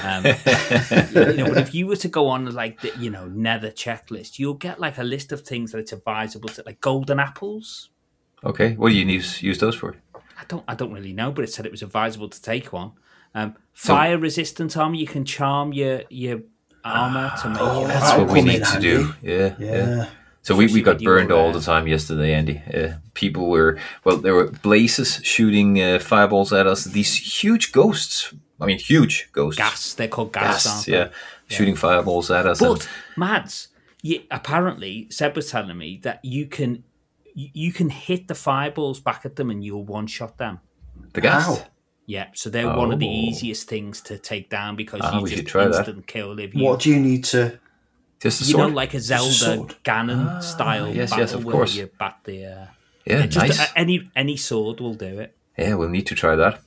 C: But if you were to go on like the Nether checklist, you'll get like a list of things that it's advisable to, like golden apples.
B: Okay, what do you use those for?
C: I don't really know, but it said it was advisable to take one. Fire resistant armor, you can charm your armor to make it.
B: That's what we need to do. Yeah. So we got burned all the time yesterday, Andy. People there were blazes shooting fireballs at us. These huge ghosts. I mean, huge ghosts.
C: Gas. They're called gas. Aren't they?
B: Shooting fireballs at us.
C: But Mads, apparently Seb was telling me that you can hit the fireballs back at them and you'll one-shot them.
B: The gas. Wow.
C: Yeah, so they're one of the easiest things to take down because you just instant kill.
A: What do you need to?
B: Just a sword?
C: Like a Zelda Ganon style battle
B: of course.
C: Where you bat the...
B: nice.
C: Any sword will do it.
B: Yeah, we'll need to try that.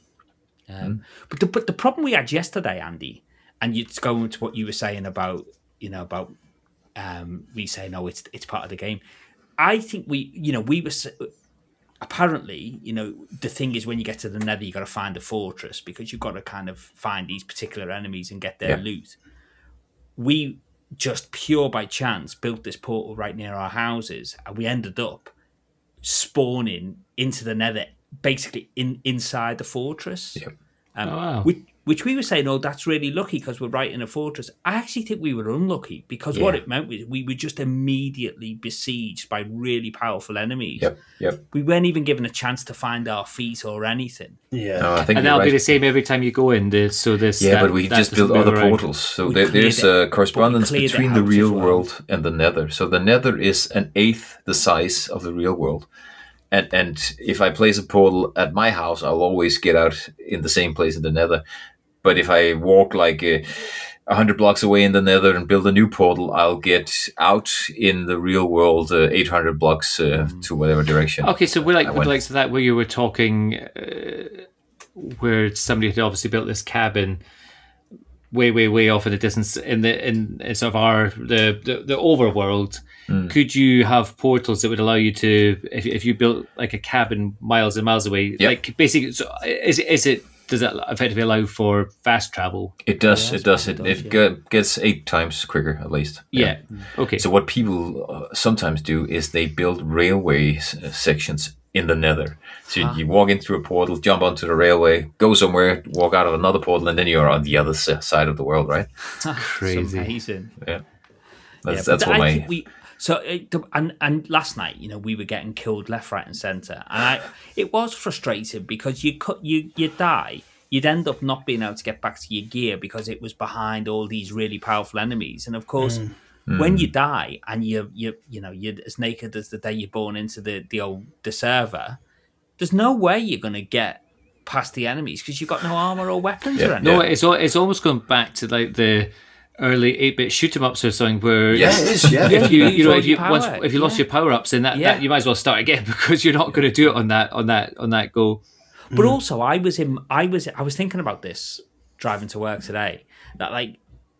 C: But the problem we had yesterday, Andy, and it's going to what you were saying about we saying, oh, it's part of the game. I think we were... Apparently, the thing is when you get to the Nether, you got to find a fortress because you've got to kind of find these particular enemies and get their loot. We just pure by chance built this portal right near our houses, and we ended up spawning into the Nether, basically inside the fortress.
B: Yep.
D: Wow.
C: Which we were saying, oh, that's really lucky because we're right in a fortress. I actually think we were unlucky because what it meant was we were just immediately besieged by really powerful enemies.
B: Yep.
C: We weren't even given a chance to find our feet or anything.
A: Yeah.
B: No, I think
D: and that'll be the same every time you go in.
B: But we just built other portals. So there's a correspondence between the real world and the Nether. So the Nether is an eighth the size of the real world. And if I place a portal at my house, I'll always get out in the same place in the Nether. But if I walk like 100 blocks away in the Nether and build a new portal, I'll get out in the real world 800 blocks to whatever direction.
D: Okay, so we're like so that where you were talking, where somebody had obviously built this cabin. way off in the distance in sort of the overworld, could you have portals that would allow you to, if you built like a cabin miles and miles away, like basically, so does it effectively allow for fast travel?
B: It does. It gets 8 times quicker, at least.
D: Yeah. Okay.
B: So what people sometimes do is they build railway sections in the Nether. So you walk in through a portal, jump onto the railway, go somewhere, walk out of another portal, and then you're on the other side of the world, right?
D: Crazy.
C: Amazing.
B: Yeah. That's what
C: and last night, we were getting killed left, right, and centre, and it was frustrating because you die, you'd end up not being able to get back to your gear because it was behind all these really powerful enemies, and of course, when you die and you're as naked as the day you're born into the server, there's no way you're going to get past the enemies because you've got no armor or weapons or anything.
D: No, it's almost going back to like the early 8-bit shoot 'em ups or something where if you lost your power ups, then that you might as well start again because you're not going to do it on that go.
C: But also, I was thinking about this driving to work today, that like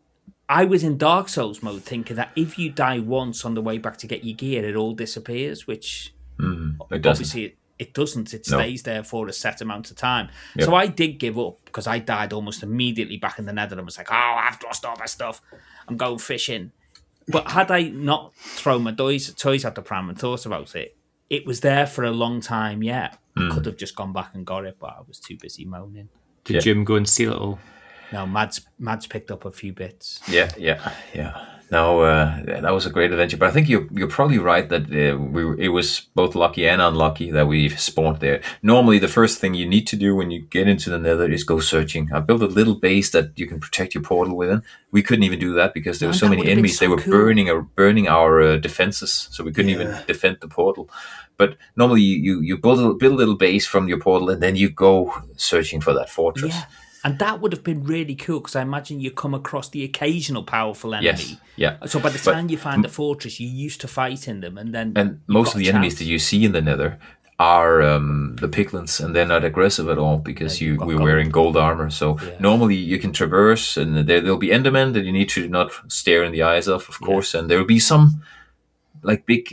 C: I was in Dark Souls mode thinking that if you die once on the way back to get your gear, it all disappears, which obviously it doesn't. It stays there for a set amount of time. Yep. So I did give up because I died almost immediately back in the Nether and was like, I've lost all my stuff. I'm going fishing. But had I not thrown my toys at the pram and thought about it, it was there for a long time yet. I could have just gone back and got it, but I was too busy moaning.
D: Did Jim go and steal it all?
C: No, Mads picked up a few bits.
B: Yeah. No, that was a great adventure. But I think you're probably right that it was both lucky and unlucky that we spawned there. Normally, the first thing you need to do when you get into the Nether is go searching. I built a little base that you can protect your portal within. We couldn't even do that because there were so many enemies. They were burning our defenses, so we couldn't even defend the portal. But normally, you build a little base from your portal, and then you go searching for that fortress.
C: Yeah. And that would have been really cool because I imagine you come across the occasional powerful enemy.
B: Yes, yeah.
C: So by the time you find the fortress, you're used to fighting them, and
B: most of the enemies that you see in the Nether are the piglins, and they're not aggressive at all because we're wearing gold armor. So normally you can traverse, and there'll be Endermen that you need to not stare in the eyes of course, and there will be some like big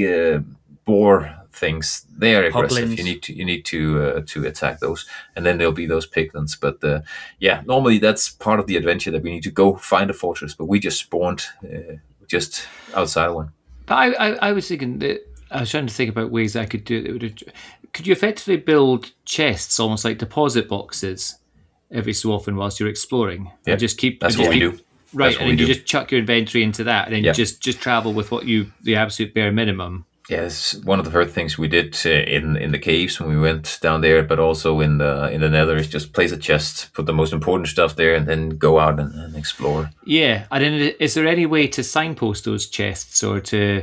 B: boar things. They are aggressive.
C: Hoglins.
B: You need to attack those, and then there'll be those piglins. But normally that's part of the adventure that we need to go find a fortress. But we just spawned just outside one.
D: But I was thinking that I was trying to think about ways I could do it. Could you effectively build chests, almost like deposit boxes, every so often whilst you're exploring?
B: Yeah,
D: and just keep.
B: That's what we do.
D: Right, and then you just chuck your inventory into that, and then just travel with the absolute bare minimum.
B: Yeah, it's one of the first things we did in the caves when we went down there, but also in the Nether is just place a chest, put the most important stuff there, and then go out and explore.
D: Yeah, and then is there any way to signpost those chests or to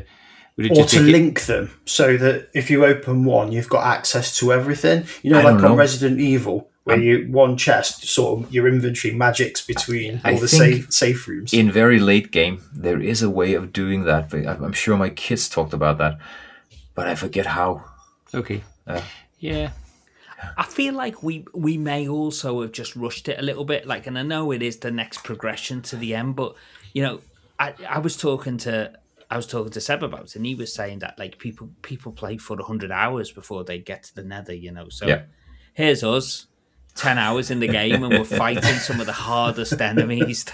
A: link them so that if you open one, you've got access to everything? Like on Resident Evil, where one chest, sort of your inventory magics between all the safe rooms.
B: In very late game, there is a way of doing that. I'm sure my kids talked about that, but I forget how. Okay.
D: Yeah.
C: I feel like we may also have just rushed it a little bit. Like, and I know it is the next progression to the end, but I was talking to Seb about it, and he was saying that like people play for 100 hours before they get to the Nether. So here's us. 10 hours in the game and we're fighting some of the hardest enemies.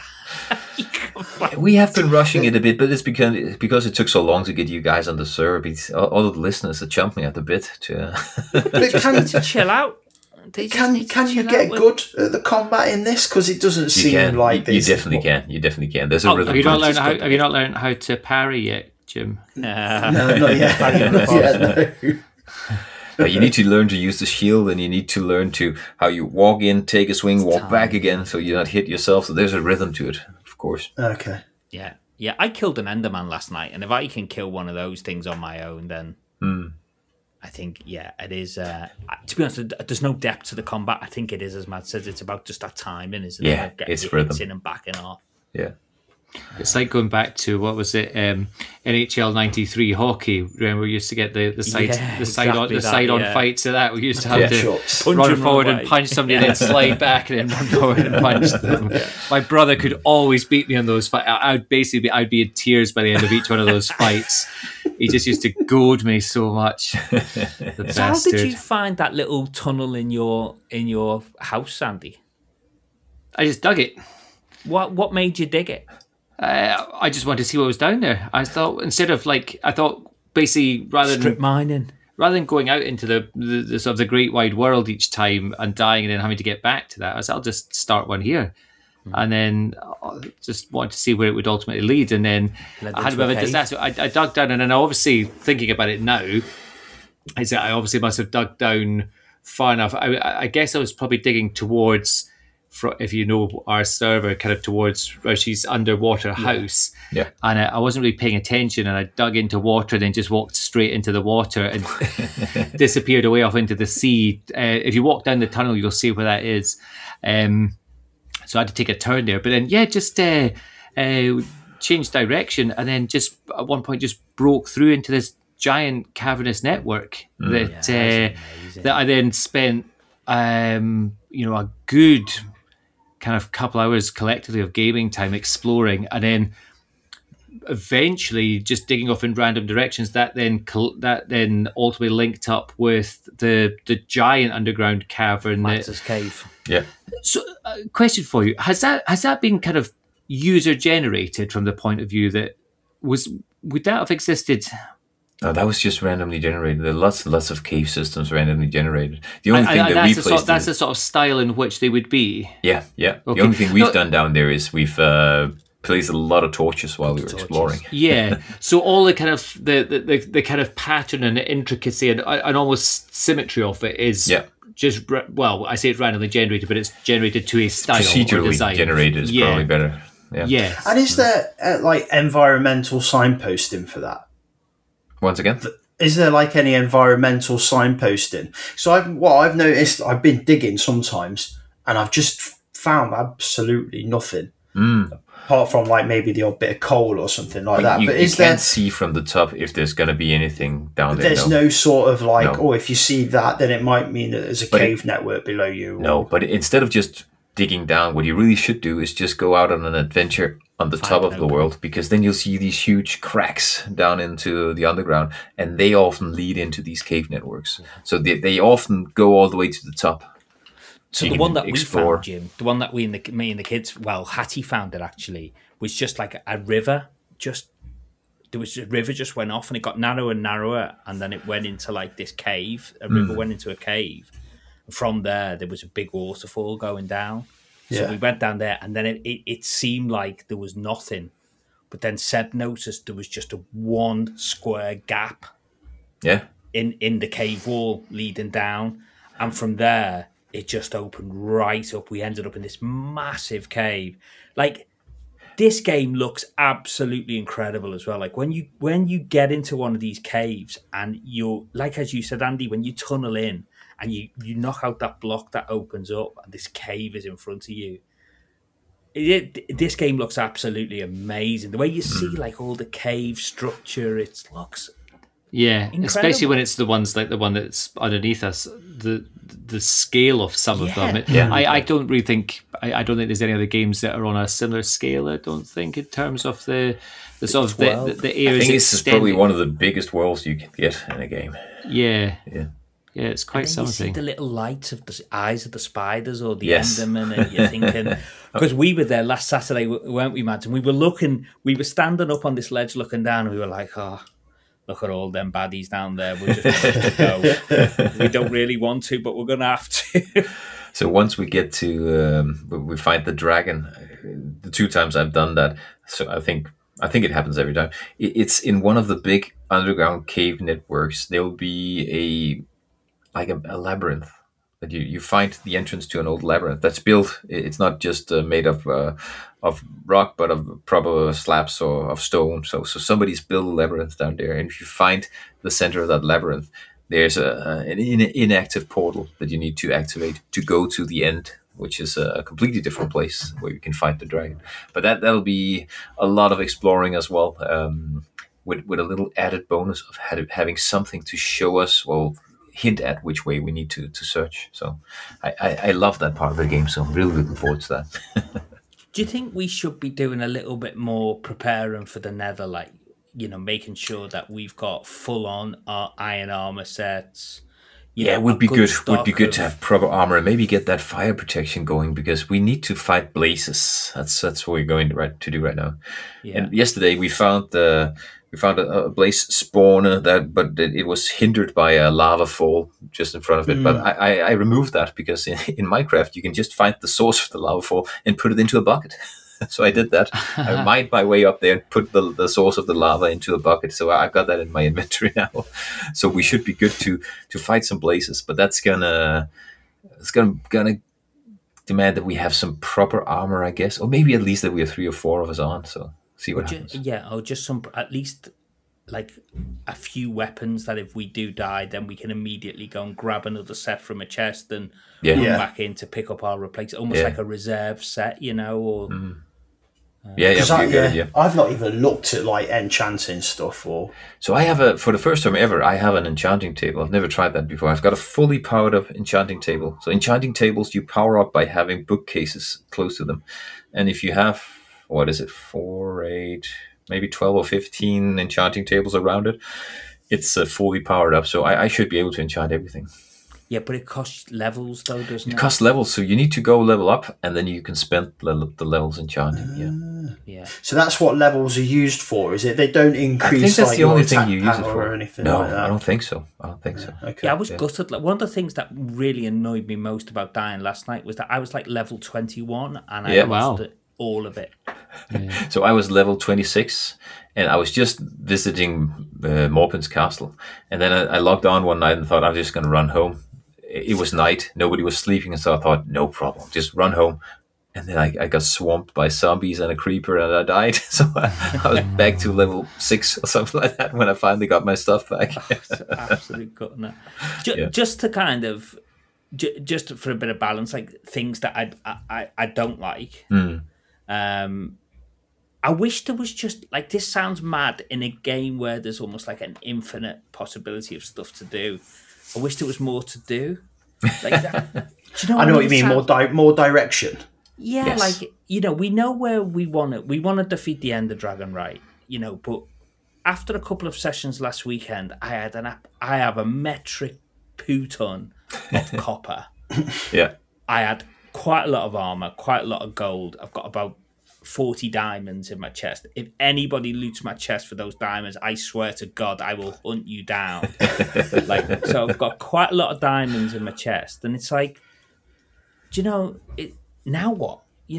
B: We have been rushing it a bit, but it's because it took so long to get you guys on the server. All of the listeners are jumping at the bit to
C: chill out.
A: Can you get good at the combat in this? Because it doesn't seem like this.
B: You definitely can. There's a rhythm.
D: Have you not learned how to parry yet, Jim?
A: No, not yet.
B: You need to learn to use the shield, and you need to learn to how you walk in, take a swing, walk back again, so you're not hit yourself. So there's a rhythm to it, of course.
A: Okay.
C: Yeah. I killed an Enderman last night, and if I can kill one of those things on my own, then I think it is. To be honest, there's no depth to the combat. I think it is, as Matt says, it's about just that timing, isn't it?
B: Yeah, it's rhythm.
C: In and backing off.
B: Yeah.
D: It's like going back to, what was it, NHL '93 hockey. Remember, we used to get the side on fights of that. We used to have to run forward and punch somebody, and then slide back and then run forward and punch them. My brother could always beat me on those fights. I'd be in tears by the end of each one of those fights. He just used to goad me so much.
C: So how did you find that little tunnel in your house, Sandy?
D: I just dug it.
C: What made you dig it?
D: I just wanted to see what was down there. I thought basically
C: strip mining,
D: rather than going out into the sort of the great wide world each time and dying and then having to get back to that, I said, I'll just start one here. And then just wanted to see where it would ultimately lead. And then I had a bit of a disaster. I dug down, and then obviously thinking about it now, I obviously must have dug down far enough. I guess I was probably digging towards, if you know our server, kind of towards Roshi's underwater house.
B: Yeah.
D: And I wasn't really paying attention, and I dug into water and then just walked straight into the water and disappeared away off into the sea. If you walk down the tunnel, you'll see where that is. So I had to take a turn there. But then, just changed direction, and then just at one point just broke through into this giant cavernous network that I then spent a good kind of couple hours collectively of gaming time exploring, and then eventually just digging off in random directions. That then ultimately linked up with the giant underground cavern,
C: Max's cave.
B: Yeah.
D: So, question for you: has that been kind of user generated from the point of view that would that have existed?
B: No, that was just randomly generated. There are lots and lots of cave systems randomly generated. The only thing that we placed
D: that's the sort of style in which they would be.
B: Yeah. Okay. The only thing we've done down there is we've placed a lot of torches while we were exploring.
D: Yeah. So all the kind of the kind of pattern and the intricacy and almost symmetry of it is just, well, I say it's randomly generated, but it's generated to a style
B: procedurally
D: or design.
B: Generated is probably better. Yeah.
D: Yes.
A: And is there like environmental signposting for that?
B: Once again,
A: is there like any environmental signposting? So I've noticed, I've been digging sometimes, and I've just found absolutely nothing, apart from like maybe the odd bit of coal or something like that.
B: But you can't see from the top if there's going to be anything down there.
A: There's no sort of like, if you see that, then it might mean that there's a cave network below you.
B: No, but instead of just digging down, what you really should do is just go out on an adventure on the top of the world, because then you'll see these huge cracks down into the underground, and they often lead into these cave networks. So they often go all the way to the top.
C: So the one that we found, Jim, the one that me and the kids, Hattie found it actually, was just like a river. There was a river just went off, and it got narrower and narrower, and then it went into like this cave. A river went into a cave. From there was a big waterfall going down. So we went down there, and then it seemed like there was nothing. But then Seb noticed there was just a one square gap in the cave wall leading down. And from there, it just opened right up. We ended up in this massive cave. Like, this game looks absolutely incredible as well. Like, when you get into one of these caves, and you're, like as you said, Andy, when you tunnel in, and you knock out that block that opens up, and this cave is in front of you. This game looks absolutely amazing. The way you see like all the cave structure, it looks incredible.
D: Especially when it's the ones like the one that's underneath us. The scale of some of them. I don't really think. I don't think there's any other games that are on a similar scale. I don't think in terms of the sort of the areas.
B: I think this is probably one of the biggest worlds you can get in a game.
D: Yeah. Yeah, it's quite something.
C: You see the little lights of the eyes of the spiders or the Enderman, and you're thinking, because we were there last Saturday, weren't we, Matt? And we were standing up on this ledge looking down, and we were like, look at all them baddies down there. We're just going to go. We don't really want to, but we're going to have to.
B: So once we get to, we find the dragon, the 2 times I've done that, so I think it happens every time. It's in one of the big underground cave networks. There will be a labyrinth that you find the entrance to an old labyrinth that's built. It's not just made of rock, but of proper slabs or of stone. So somebody's built a labyrinth down there, and if you find the center of that labyrinth, there's an inactive portal that you need to activate to go to the end which is a completely different place where you can fight the dragon. But that'll be a lot of exploring as well, with a little added bonus of having something to show us, well, hint at which way we need to search. So I love that part of the game, so I'm really looking forward to that.
C: Do you think we should be doing a little bit more preparing for the Nether, like, making sure that we've got full on iron armor sets?
B: It would be good. Would be good to have proper armor and maybe get that fire protection going, because we need to fight blazes. That's what we're going to do right now. Yeah. And yesterday we found a blaze spawner but it was hindered by a lava fall just in front of it. But I removed that because in Minecraft you can just find the source of the lava fall and put it into a bucket. So I did that. I mined my way up there and put the source of the lava into a bucket. So I've got that in my inventory now. So we should be good to fight some blazes. But it's gonna demand that we have some proper armor, I guess, or maybe at least that we have 3 or 4 of us on. So see what happens.
C: Or just some, at least like a few weapons that if we do die, then we can immediately go and grab another set from a chest and run back in to pick up our replacement, almost like a reserve set, or.
A: I've not even looked at like enchanting stuff
B: So I have for the first time ever, I have an enchanting table. I've never tried that before. I've got a fully powered up enchanting table. So enchanting tables you power up by having bookcases close to them. And if you have, 4, 8, maybe 12 or 15 enchanting tables around it, it's fully powered up. So I should be able to enchant everything.
C: Yeah, but it costs levels though, doesn't it?
B: It costs levels, so you need to go level up, and then you can spend the levels enchanting.
C: Yeah.
A: So that's what levels are used for, is it? They don't increase.
B: I think that's the only thing you use it for,
A: or anything.
B: No,
A: like that.
B: I don't think so.
A: Okay.
C: Yeah, I was gutted. Like, one of the things that really annoyed me most about dying last night was that I was like level 21, and I lost all of it.
B: Yeah. So I was level 26. And I was just visiting Morpin's castle, and then I logged on one night and thought I'm just going to run home. It was night, nobody was sleeping, and so I thought, no problem, just run home. And then I got swamped by zombies and a creeper, and I died. So I was back to level 6 or something like that when I finally got my stuff back.
C: Absolute gutting it. Just to kind of, just for a bit of balance, like things that I don't like. I wish there was just, like, this sounds mad in a game where there's almost like an infinite possibility of stuff to do. I wish there was more to do. Like that. Do you know
A: I know what you mean, more direction.
C: Yeah, yes. Like, we know where we want it. We want to defeat the Ender Dragon, right? But after a couple of sessions last weekend, I have a metric poo-ton of copper.
B: Yeah.
C: I had quite a lot of armor, quite a lot of gold. I've got about 40 diamonds in my chest. If anybody loots my chest for those diamonds, I swear to God, I will hunt you down. So I've got quite a lot of diamonds in my chest, and it's like, now what?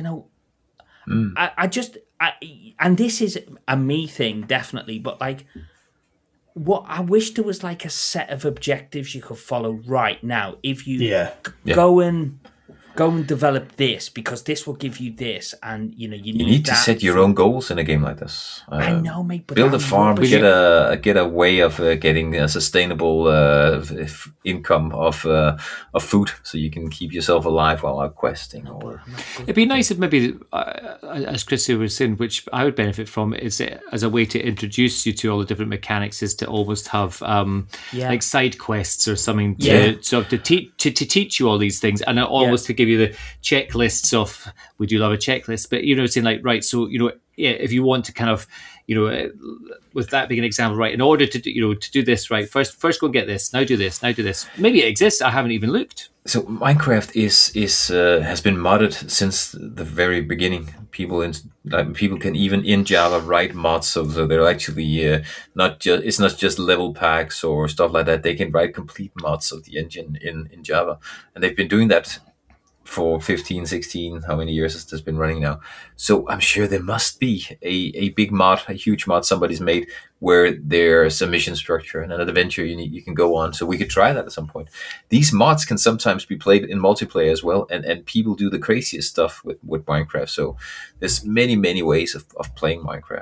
C: And this is a me thing, definitely, but like, what I wish there was like a set of objectives you could follow right now. If you go and develop this, because this will give you this, and you
B: need to set your own goals in a game like this.
C: I know, mate. But
B: build a farm, get a way of getting a sustainable income of food, so you can keep yourself alive while out questing.
D: It'd be nice if maybe, as Chrissy was saying, which I would benefit from, is as a way to introduce you to all the different mechanics, is to almost have like side quests or something to teach you all these things, and almost to give you the checklists of, we do love a checklist, but saying like, right, so if you want to kind of with that being an example, right, in order to do this, right, first go and get this, now do this, maybe it exists, I haven't even looked.
B: So Minecraft is has been modded since the very beginning. People can even in Java write mods, so they're actually it's not just level packs or stuff like that. They can write complete mods of the engine in Java, and they've been doing that for 15, 16, how many years has this been running now? So I'm sure there must be a big mod, a huge mod somebody's made, where there's a mission structure and an adventure you can go on. So we could try that at some point. These mods can sometimes be played in multiplayer as well, and people do the craziest stuff with Minecraft. So there's many ways of playing Minecraft.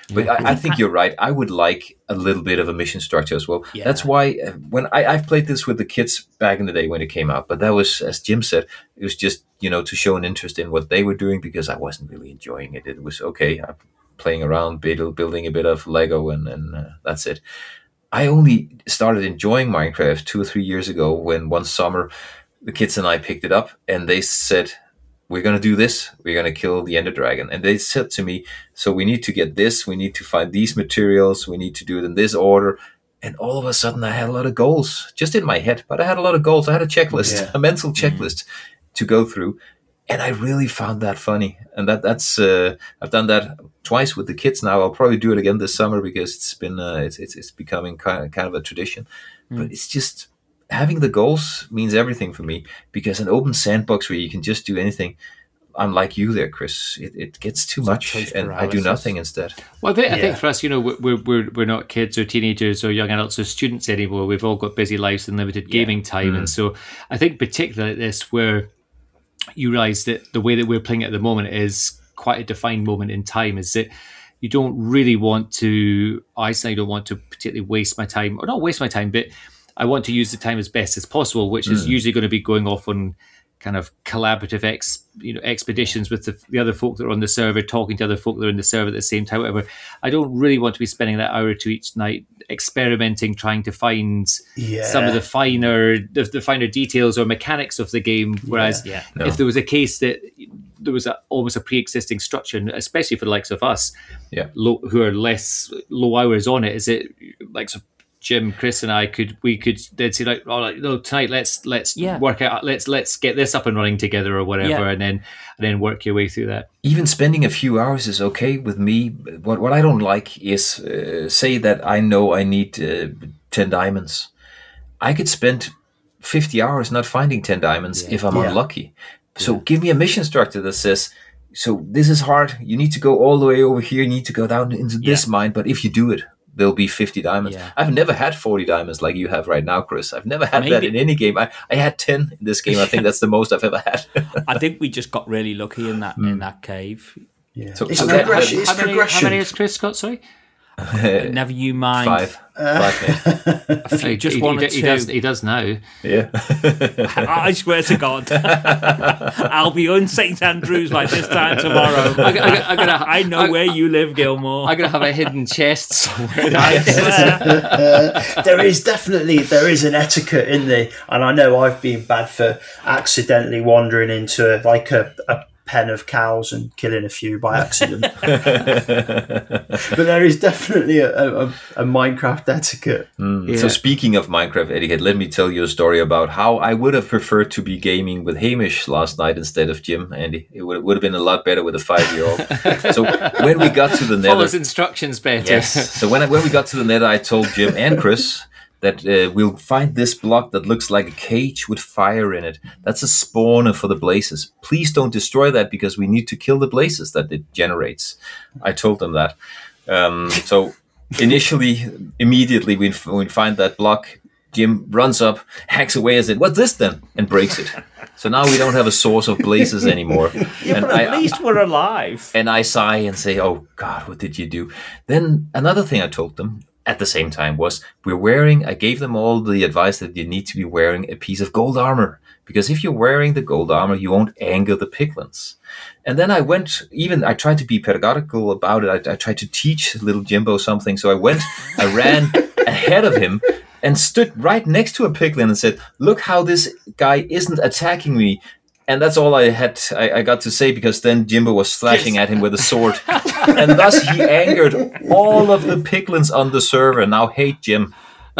B: But I think you're right. I would like a little bit of a mission structure as well. Yeah. That's why when I've played this with the kids back in the day when it came out, but that was, as Jim said, it was just, to show an interest in what they were doing, because I wasn't really enjoying it. It was okay, I'm playing around, building a bit of Lego, and that's it. I only started enjoying Minecraft 2 or 3 years ago when one summer the kids and I picked it up and they said, we're going to do this. We're going to kill the Ender Dragon. And they said to me, so we need to get this. We need to find these materials. We need to do it in this order. And all of a sudden I had a lot of goals just in my head, but I had a lot of goals. I had a checklist, a mental checklist to go through. And I really found that funny. And that's I've done that twice with the kids now. I'll probably do it again this summer because it's been it's becoming kind of a tradition. But it's just, having the goals means everything for me, because an open sandbox where you can just do anything, I'm like you there, Chris. It gets too much, and I do nothing instead.
D: Well, I think for us, we're not kids or teenagers or young adults or students anymore. We've all got busy lives and limited gaming time, and so I think particularly at this, where you realise that the way that we're playing it at the moment is quite a defined moment in time, is that you don't really want to. I certainly don't want to particularly waste my time, or not waste my time, but I want to use the time as best as possible, which is usually going to be going off on kind of collaborative expeditions with the other folk that are on the server, talking to other folk that are in the server at the same time, whatever. I don't really want to be spending that hour or two each night experimenting, trying to find some of the finer details or mechanics of the game. Whereas if there was a case that there was almost a pre-existing structure, especially for the likes of us, who are less low hours on it, is it like Jim, Chris, and I they'd say like, tonight let's work out, let's get this up and running together or whatever, and then work your way through that.
B: Even spending a few hours is okay with me. What I don't like is say that I know I need 10 diamonds. I could spend 50 hours not finding 10 diamonds if I'm unlucky. So give me a mission structure that says, so this is hard. You need to go all the way over here. You need to go down into this mine. But if you do it, there'll be 50 diamonds. Yeah. I've never had 40 diamonds like you have right now, Chris. I've never had that in any game. I had 10 in this game. I think that's the most I've ever had.
C: I think we just got really lucky in that cave.
A: Yeah. So it's progression.
D: How many has Chris got, sorry?
C: Never you mind.
B: 5.
C: He just wanted to.
D: He does now.
B: Yeah.
C: I swear to God, I'll be on St Andrews by this time tomorrow. I know where you live, Gilmore.
D: I'm gonna have a hidden chest somewhere.
A: There is an etiquette in there, and I know I've been bad for accidentally wandering into like a pen of cows and killing a few by accident. But there is definitely a Minecraft etiquette.
B: So speaking of Minecraft etiquette, let me tell you a story about how I would have preferred to be gaming with Hamish last night instead of Jim, Andy. It would have been a lot better with a 5-year-old. So when we got to the nether...
D: Follows instructions better.
B: Yes. So when we got to the nether, I told Jim and Chris that we'll find this block that looks like a cage with fire in it. That's a spawner for the blazes. Please don't destroy that because we need to kill the blazes that it generates. I told them that. So immediately we find that block, Jim runs up, hacks away and said, "What's this then?" and breaks it. So now we don't have a source of blazes anymore.
C: But at least we're alive.
B: And I sigh and say, "Oh God, what did you do?" Then another thing I told them at the same time was, I gave them all the advice that you need to be wearing a piece of gold armor, because if you're wearing the gold armor, you won't anger the piglins. And then I tried to be pedagogical about it. I tried to teach little Jimbo something. So I ran ahead of him and stood right next to a piglin and said, "Look how this guy isn't attacking me." And that's all I got to say, because then Jimbo was slashing at him with a sword. And thus he angered all of the piglins on the server and now hate Jim.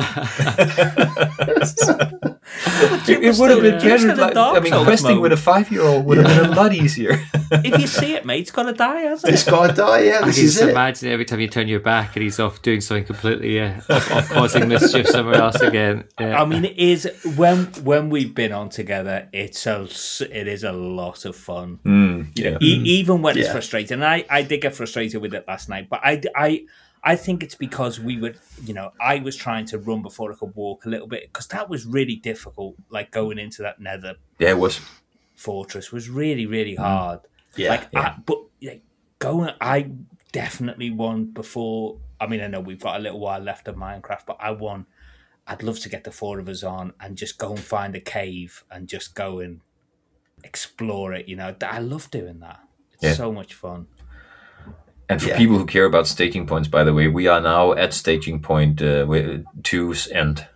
B: It would have been better. Questing with a 5-year-old would have been a lot easier.
C: If you see it, mate, it's got to die, hasn't it?
A: It's got to die, yeah.
D: This is it. Imagine every time you turn your back and he's off doing something completely, off causing mischief somewhere else again. Yeah.
C: I mean, it is when we've been on together, it is a lot of fun. Even when it's frustrating. And I did get frustrated with it last night, but I think it's because we would, I was trying to run before I could walk a little bit, because that was really difficult. Like going into that nether fortress was really, really hard.
A: Yeah.
C: I definitely want before. I mean, I know we've got a little while left of Minecraft, but I'd love to get the 4 of us on and just go and find a cave and just go and explore it. I love doing that. It's so much fun.
B: And for people who care about staging points, by the way, we are now at staging point 2's end.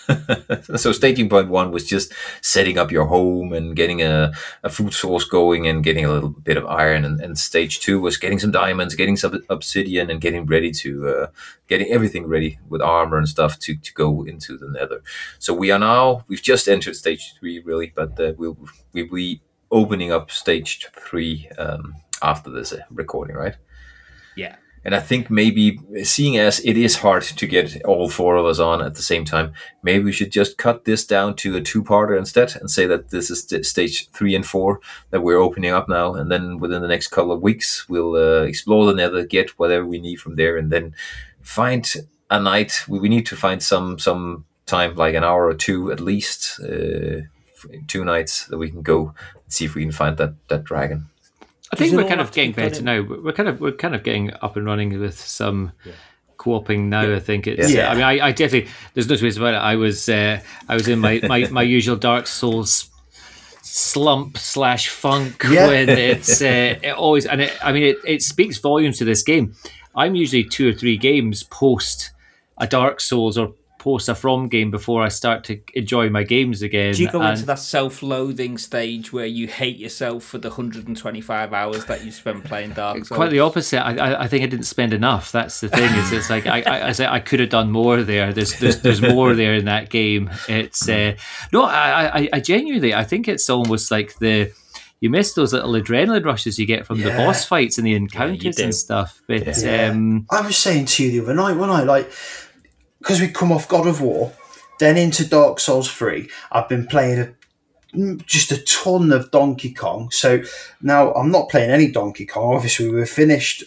B: So staging point 1 was just setting up your home and getting a food source going and getting a little bit of iron. And stage 2 was getting some diamonds, getting some obsidian, and getting ready to getting everything ready with armor and stuff to go into the Nether. So we've just entered stage 3 really, but we'll be opening up stage 3 after this recording, right?
C: Yeah.
B: And I think maybe, seeing as it is hard to get all 4 of us on at the same time, maybe we should just cut this down to a 2-parter instead and say that this is stage 3 and 4 that we're opening up now. And then within the next couple of weeks, we'll explore the Nether, get whatever we need from there, and then find a night. We need to find some time, like an hour or 2 at least, 2 nights that we can go and see if we can find that dragon.
D: I think we're kind of getting better now. We're kind of getting up and running with some co-oping now. Yeah. I think it's. Yeah. I mean, I definitely. There's no two ways about it. I was in my usual Dark Souls slump / funk when it's it always, and it speaks volumes to this game. I'm usually 2 or 3 games post a Dark Souls or post a From game before I start to enjoy my games again.
C: Do you go into that self-loathing stage where you hate yourself for the 125 hours that you spent playing Dark Souls?
D: Quite the opposite. I think I didn't spend enough. That's the thing. It's like I could have done more there. There's more there in that game. It's no. I genuinely I think it's almost like you miss those little adrenaline rushes you get from the boss fights and the encounters and stuff. But
A: I was saying to you the other night when I because we come off God of War, then into Dark Souls 3, I've been playing just a ton of Donkey Kong. So now I'm not playing any Donkey Kong. Obviously, we finished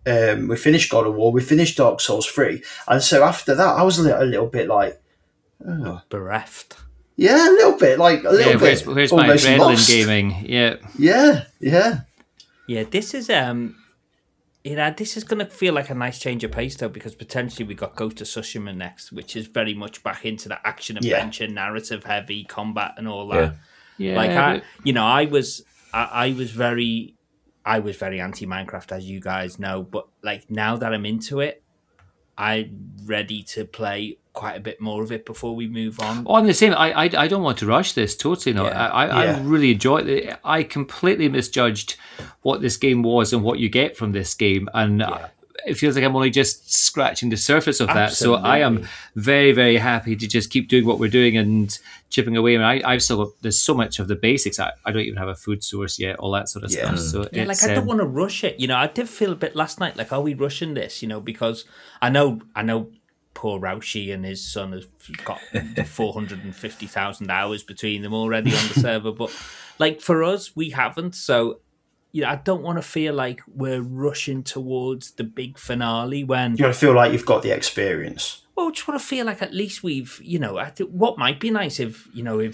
A: God of War, we finished Dark Souls 3. And so after that, I was a little bit like...
C: bereft.
A: Yeah, a little bit.
D: Where's my adrenaline lost. Gaming? Yeah.
C: Yeah, this is... this is going to feel like a nice change of pace, though, because potentially we got Ghost of Tsushima next, which is very much back into the action adventure, narrative heavy combat and all that.
D: Yeah.
C: I was very anti Minecraft, as you guys know, but now that I'm into it, I'm ready to play quite a bit more of it before we move on.
D: Oh, I'm the same. I don't want to rush this. Totally not. I really enjoyed it. I completely misjudged what this game was and what you get from this game, and it feels like I'm only just scratching the surface of that. So I am very, very happy to just keep doing what we're doing and chipping away. I mean, I've still got, there's so much of the basics. I don't even have a food source yet, all that sort of stuff. So
C: I don't want to rush it. I did feel a bit last night, are we rushing this? Because I know poor Raushi and his son have got 450,000 hours between them already on the server. But for us, we haven't. So, I don't want to feel like we're rushing towards the big finale when...
A: You want to feel like you've got the experience.
C: Well, I just want to feel like at least we've, I think what might be nice if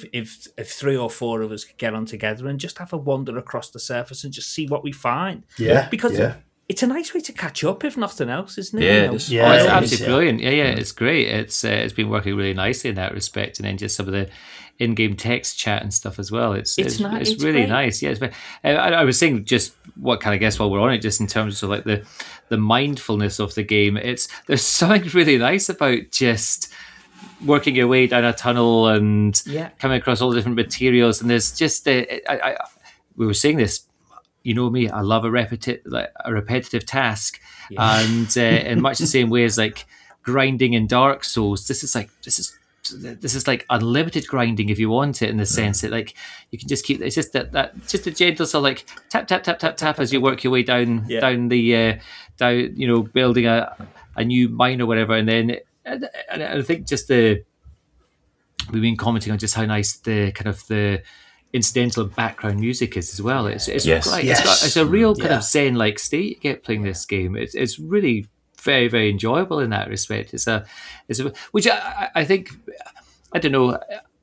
C: 3 or 4 of us could get on together and just have a wander across the surface and just see what we find.
A: Yeah.
C: Because it's a nice way to catch up, if nothing else, isn't it?
B: Yeah,
D: it's absolutely brilliant. Yeah, it's great. It's been working really nicely in that respect, and then just some of the in-game text chat and stuff as well. It's really
C: great.
D: Nice. Yeah, I was saying just what kind of guess while we're on it, just in terms of the mindfulness of the game. There's something really nice about just working your way down a tunnel and coming across all the different materials, and there's just we were saying this. You know me, I love a repetitive task, and in much the same way as grinding in Dark Souls, this is like unlimited grinding if you want it, in the sense that you can just keep. It's just that just a gentle sort of tap tap tap tap tap as you work your way down the building a new mine or whatever, and then I think just we've been commenting on just how nice the kind of the incidental background music is as well. It's a real kind of zen-like state you get playing this game. It's really very, very enjoyable in that respect. It's a which I think, I don't know,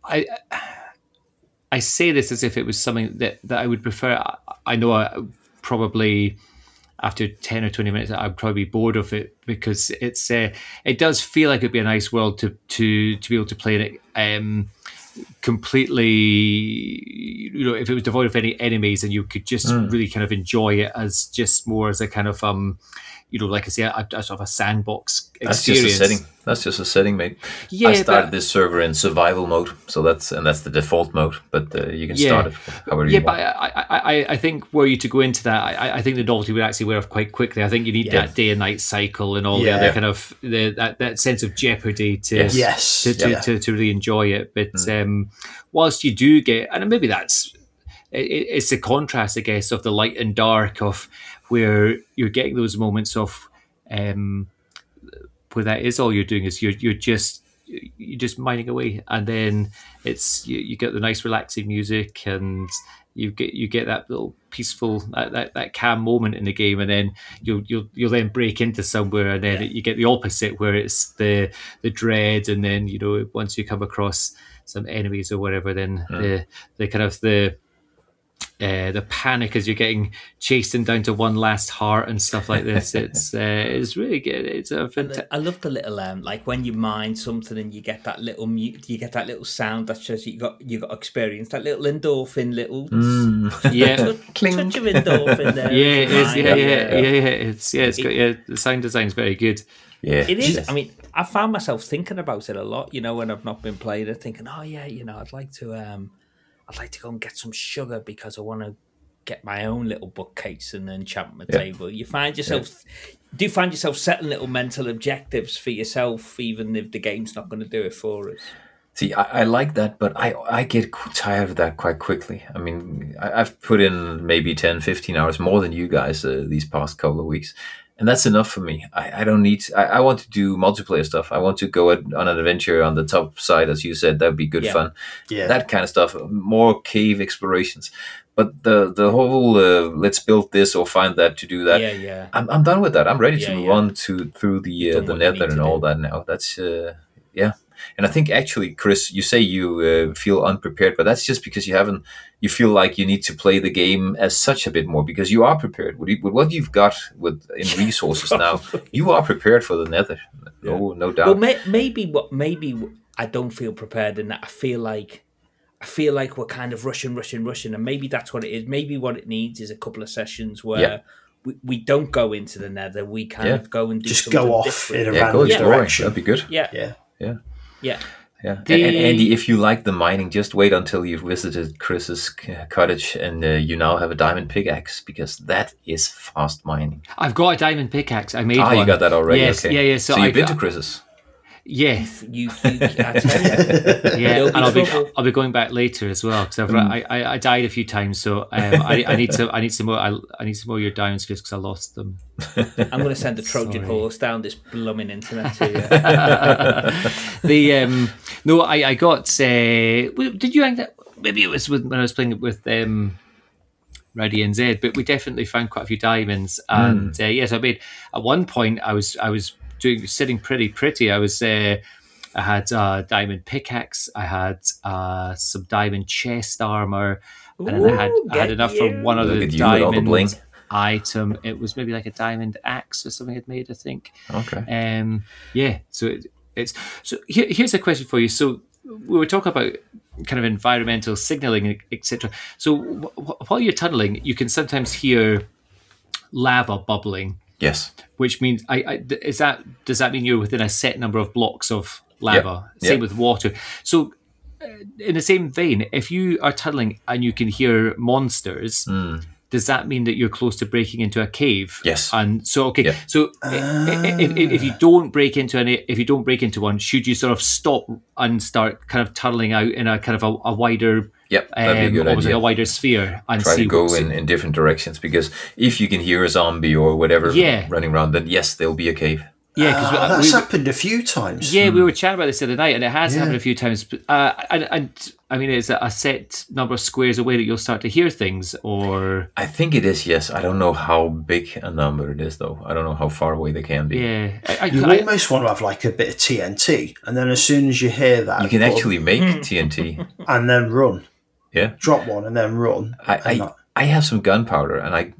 D: I say this as if it was something that I would prefer. I know probably after 10 or 20 minutes, I'd probably be bored of it, because it does feel like it'd be a nice world to be able to play in it completely, if it was devoid of any enemies, and you could just really kind of enjoy it as just more as a kind of like I say, a sort of a sandbox experience.
B: That's just a setting, mate. Yeah, I started this server in survival mode, so that's the default mode. But you can start it however you want.
D: I think were you to go into that, I think the novelty would actually wear off quite quickly. I think you need that day and night cycle and all the other kind of that sense of jeopardy to really enjoy it. But whilst you do get, and maybe it's the contrast, I guess, of the light and dark, of where you're getting those moments of where that is all you're doing is you're just mining away, and then it's you get the nice relaxing music, and you get that little peaceful that calm moment in the game, and then you'll then break into somewhere, and then you get the opposite where it's the dread, and then once you come across some enemies or whatever, then the kind of the panic as you're getting chased down to one last heart and stuff like this. It's really good. It's
C: I love the little like when you mine something and you get that little sound that shows you got experience, that little endorphin, little touch of endorphin there.
D: Yeah, it is. It's got the sound design's very good.
C: Yeah, it is. I mean, I found myself thinking about it a lot. When I've not been playing it, thinking, oh yeah, I'd like to go and get some sugar because I want to get my own little bookcase and enchantment table. You find yourself setting little mental objectives for yourself, even if the game's not going to do it for us.
B: See, I like that, but I get tired of that quite quickly. I mean, I've put in maybe 10, 15 hours more than you guys these past couple of weeks. And that's enough for me. I don't need... I want to do multiplayer stuff. I want to go on an adventure on the top side, as you said. That would be good fun. Yeah. That kind of stuff. More cave explorations. But the whole let's build this or find that to do that.
C: Yeah.
B: I'm done with that. I'm ready to move on through the nether and all that now. That's... And I think actually, Chris, you say you feel unprepared, but that's just because you feel like you need to play the game as such a bit more, because you are prepared with what you've got in resources now. You are prepared for the nether, no doubt.
C: Well, maybe I don't feel prepared in that. I feel like we're kind of rushing, and maybe that's what it is. Maybe what it needs is a couple of sessions where we don't go into the nether. We kind of go and do
A: just
C: something
A: go off
C: different.
A: in a random direction.
B: That'd be good.
C: Yeah.
B: And Andy, if you like the mining, just wait until you've visited Chris's cottage and you now have a diamond pickaxe, because that is fast mining.
D: I've got a diamond pickaxe. I made one.
B: You got that already?
D: Yes,
B: okay.
D: Yeah.
B: So you've been to Chris's?
D: Yeah,
C: you I tell you.
D: And I'll be going back later as well, because I died a few times, so I need some more. I need some more of your diamonds because I lost them.
C: I'm going to send a Trojan horse down this blooming internet to you.
D: I got. Did you think that maybe it was when I was playing it with Ready NZ, but we definitely found quite a few diamonds, and yes, I made at one point I was sitting pretty. I had a diamond pickaxe. I had some diamond chest armor, and then I had enough for one other diamond item. It was maybe like a diamond axe or something I'd made, I think.
B: Okay.
D: So here's a question for you. So we were talking about kind of environmental signaling, etc. So while you're tunneling, you can sometimes hear lava bubbling.
B: Yes.
D: Which means, does that mean you're within a set number of blocks of lava? Yep. Same with water. So, in the same vein, if you are tunneling and you can hear monsters, does that mean that you're close to breaking into a cave?
B: Yes.
D: And so, okay. Yeah. So, if you don't break into one, should you sort of stop and start kind of tunneling out in a kind of a wider?
B: Yep, that'd be a good idea.
D: Like a wider sphere, and
B: try to go in different directions, because if you can hear a zombie or whatever running around, then yes, there'll be a cave.
D: Yeah,
A: because that's happened a few times.
D: Yeah, we were chatting about this the other night, and it has happened a few times. And I mean, is it a set number of squares away that you'll start to hear things, or?
B: I think it is. Yes, I don't know how big a number it is, though. I don't know how far away they can be.
D: Yeah,
A: you almost want to have like a bit of TNT, and then as soon as you hear that,
B: you can actually make TNT
A: and then run.
B: Yeah,
A: drop one and then run.
B: I have some gunpowder, and I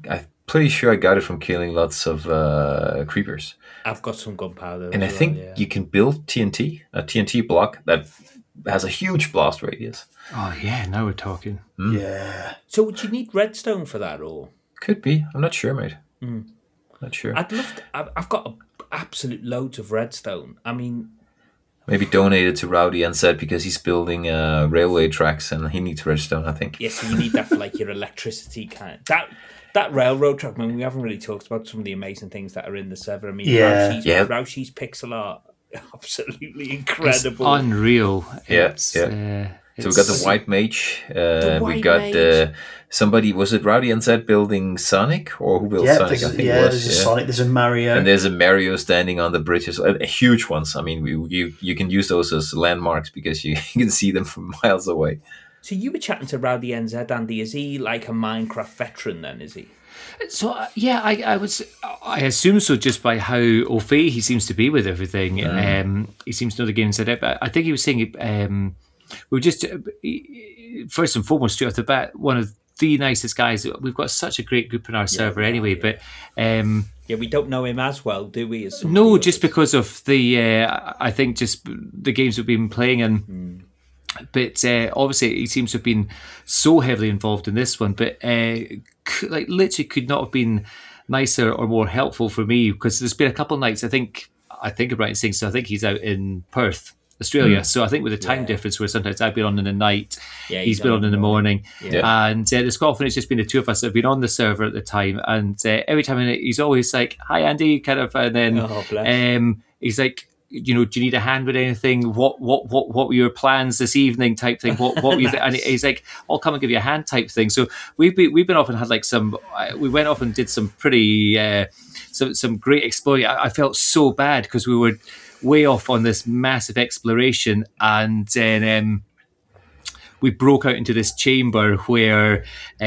B: pretty sure I got it from killing lots of creepers.
C: I've got some gunpowder.
B: And I think you can build TNT, a TNT block that has a huge blast radius.
D: Oh, yeah, now we're talking.
A: Yeah.
C: So would you need redstone for that, or?
B: Could be. I'm not sure, mate. Not sure.
C: I'd love to, I've got absolute loads of redstone. I mean...
B: Maybe donate it to Rowdy NZ because he's building railway tracks and he needs redstone, I think.
C: Yeah, so you need that for like your electricity kind. That railroad track, I mean, we haven't really talked about some of the amazing things that are in the server. I mean, Raushi's pixel art, absolutely incredible.
D: It's unreal.
B: So we got the White Mage. We got somebody, was it Rowdy NZ building Sonic? Or who built Sonic? I think it was.
A: There's a Sonic, there's a Mario.
B: And there's a Mario standing on the bridges, huge ones. I mean, you can use those as landmarks because you can see them from miles away.
C: So you were chatting to Rowdy NZ, Andy. Is he like a Minecraft veteran then, is he?
D: So, I assume so just by how au fait he seems to be with everything. He seems to know the game inside out. But I think he was saying, we were just, first and foremost, straight off the bat, one of the nicest guys. We've got such a great group in our server anyway, but...
C: we don't know him as well, do we?
D: No, just because of the, I think just the games we've been playing and... But obviously, he seems to have been so heavily involved in this one. But literally, could not have been nicer or more helpful for me because there's been a couple of nights. I think I'm right in saying so. I think he's out in Perth, Australia. So I think with the time difference, where sometimes I've been on in the night, he's been on in the morning, and there's quite often it's just been the two of us that have been on the server at the time. And every time he's always like, "Hi, Andy," kind of, and then he's like, you know, do you need a hand with anything? What were your plans this evening? Type thing. What were you? And he's like, I'll come and give you a hand. Type thing. So we've been off and had like some. We went off and did some pretty some great exploring. I felt so bad because we were way off on this massive exploration, and then we broke out into this chamber where.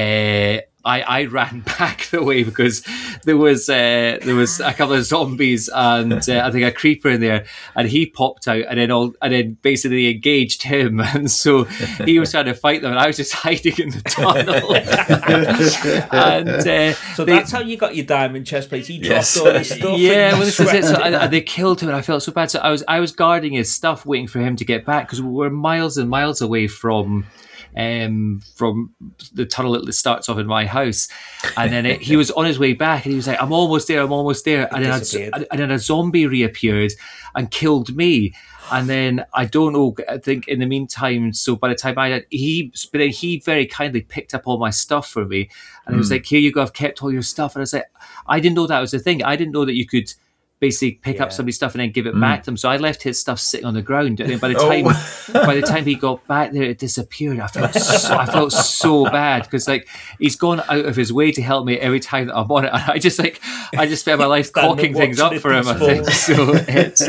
D: I ran back the way because there was a couple of zombies and I think a creeper in there, and he popped out and then basically engaged him, and so he was trying to fight them and I was just hiding in the tunnel. And
C: so that's how you got your diamond chest plate. He dropped all his stuff.
D: Yeah, well, this was it. So they killed him and I felt so bad. So I was guarding his stuff, waiting for him to get back because we were miles and miles away from the tunnel that starts off in my house, and then he was on his way back and he was like, I'm almost there, and then a zombie reappeared and killed me. And then I don't know, I think in the meantime, so by the time he very kindly picked up all my stuff for me, and he was like, here you go, I've kept all your stuff. And I was like, I didn't know that was the thing. I didn't know that you could basically pick up somebody's stuff and then give it back to them. So I left his stuff sitting on the ground. And then by the time he got back there, it disappeared. I felt so bad because like he's gone out of his way to help me every time that I'm on it. And I just spend my life cocking things up for him. I think so. It's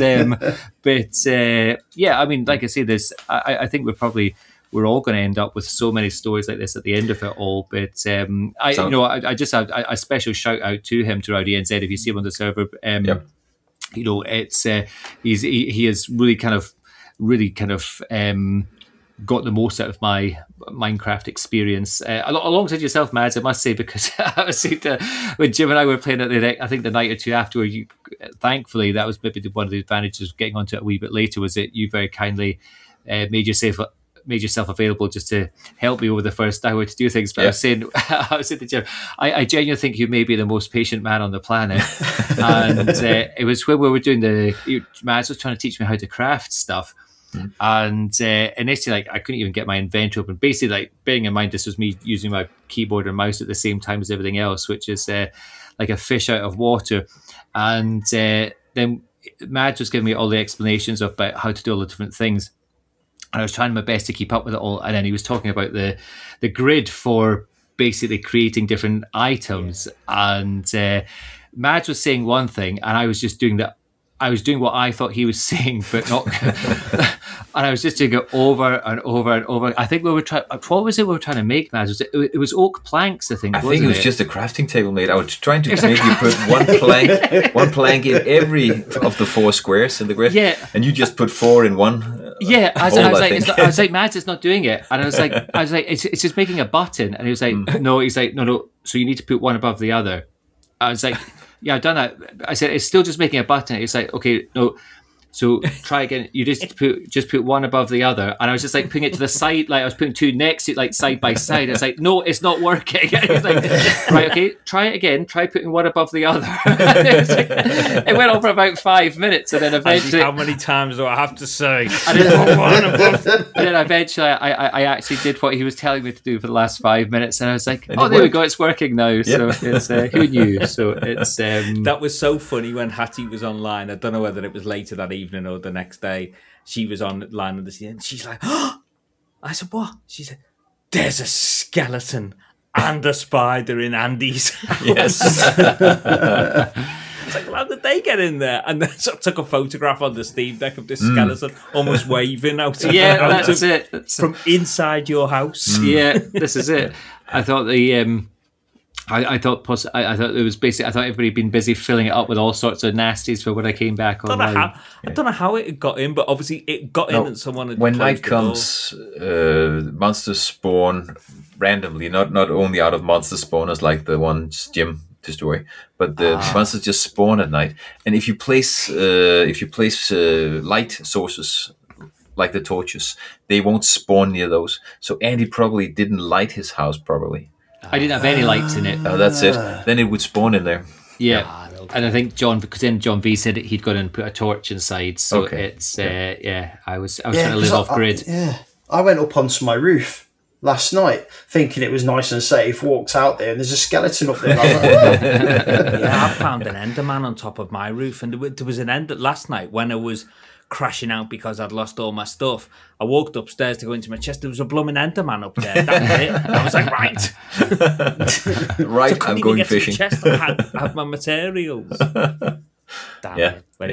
D: I mean, like I say, I think we're all going to end up with so many stories like this at the end of it all. But I just have a special shout out to him, to Rowdy NZ, if you see him on the server. You know, it's he has really kind of got the most out of my Minecraft experience alongside yourself, Mads, I must say, because I was saying when Jim and I were playing it, I think the night or two after, thankfully that was maybe one of the advantages of getting onto it a wee bit later, was that you very kindly made yourself available just to help me over the first hour to do things. But I was saying to Jim, I genuinely think you may be the most patient man on the planet. And it was when we were doing Mads was trying to teach me how to craft stuff. And initially, I couldn't even get my inventory open. Basically, bearing in mind this was me using my keyboard and mouse at the same time as everything else, which is like a fish out of water. And then Mads was giving me all the explanations about how to do all the different things. And I was trying my best to keep up with it all. And then he was talking about the grid for basically creating different items. And Mads was saying one thing, and I was just doing that. I was doing what I thought he was saying, but not. And I was just doing it over and over and over. I think we were trying. What was it we were trying to make, Mads? It was oak planks, I think.
B: I think it was just a crafting table, mate. I was trying to make you put one plank in every of the 4 squares in the grid.
D: Yeah.
B: And you just put 4 in one.
D: Yeah. I was like, Mads, it's not doing it. And I was like, it's just making a button. And he was like, no. He's like, no. So you need to put one above the other. I was like, yeah, I've done that. I said, it's still just making a button. It's like, okay, no. So try again. You just put one above the other, and I was just like putting it to the side, like I was putting two next to it, like side by side. It's like, no, it's not working. It's like, right, okay, try it again. Try putting one above the other. It went on for about 5 minutes, and then eventually,
C: how many times do I have to say?
D: And then eventually, I actually did what he was telling me to do for the last 5 minutes, and I was like, oh, there we go, it's working now. Yep. So it's who knew? So it's
C: that was so funny when Hattie was online. I don't know whether it was later that evening or the next day. She was online and she's like, oh! I said, what? She said, there's a skeleton and a spider in Andy's house. Yes. It's like, well, how did they get in there? And then I took a photograph on the Steam Deck of this skeleton almost waving out.
D: That's it.
C: From inside your house.
D: Yeah, this is it. I thought I thought it was basically. I thought everybody had been busy filling it up with all sorts of nasties for when I came back online.
C: I don't know how it got in, but obviously it got in, and someone had
B: when night comes, monsters spawn randomly. Not only out of monster spawners like the ones Jim destroy, but the monsters just spawn at night. And if you place light sources like the torches, they won't spawn near those. So Andy probably didn't light his house properly.
D: I didn't have any lights in it.
B: Oh, that's it. Then it would spawn in there.
D: Yeah, and I think John V said he'd gone and put a torch inside. So it's I was trying to live off grid.
A: I went up onto my roof last night thinking it was nice and safe. Walked out there and there's a skeleton up there.
C: Yeah, I found an Enderman on top of my roof, and there was an Ender last night when I was crashing out because I'd lost all my stuff. I walked upstairs to go into my chest. There was a blooming Enderman up there. That was it. I was like,
B: right, so I'm going fishing.
C: Chest. I had my materials. Damn it. But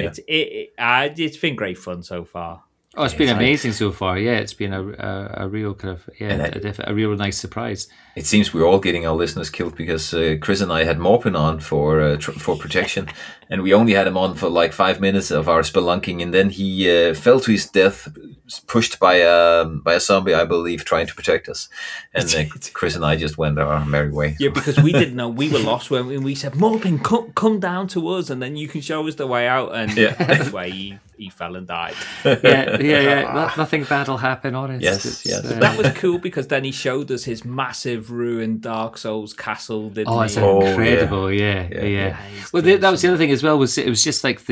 C: it's been great fun so far.
D: Oh, it's been amazing so far. Yeah, it's been a real kind of a real nice surprise.
B: It seems we're all getting our listeners killed because Chris and I had Morpin on for protection, and we only had him on for like 5 minutes of our spelunking, and then he fell to his death, pushed by a zombie, I believe, trying to protect us. And Chris and I just went our merry way.
C: Yeah, because we didn't know, we were lost when we said, Morpin, come down to us, and then you can show us the way out. And anyway, he fell and died.
D: Yeah. Nothing bad will happen, honest.
B: Yes.
C: That was cool because then he showed us his massive ruined Dark Souls castle. Didn't
D: he? It's incredible. Yeah. Well, that was the other thing as well. It was just like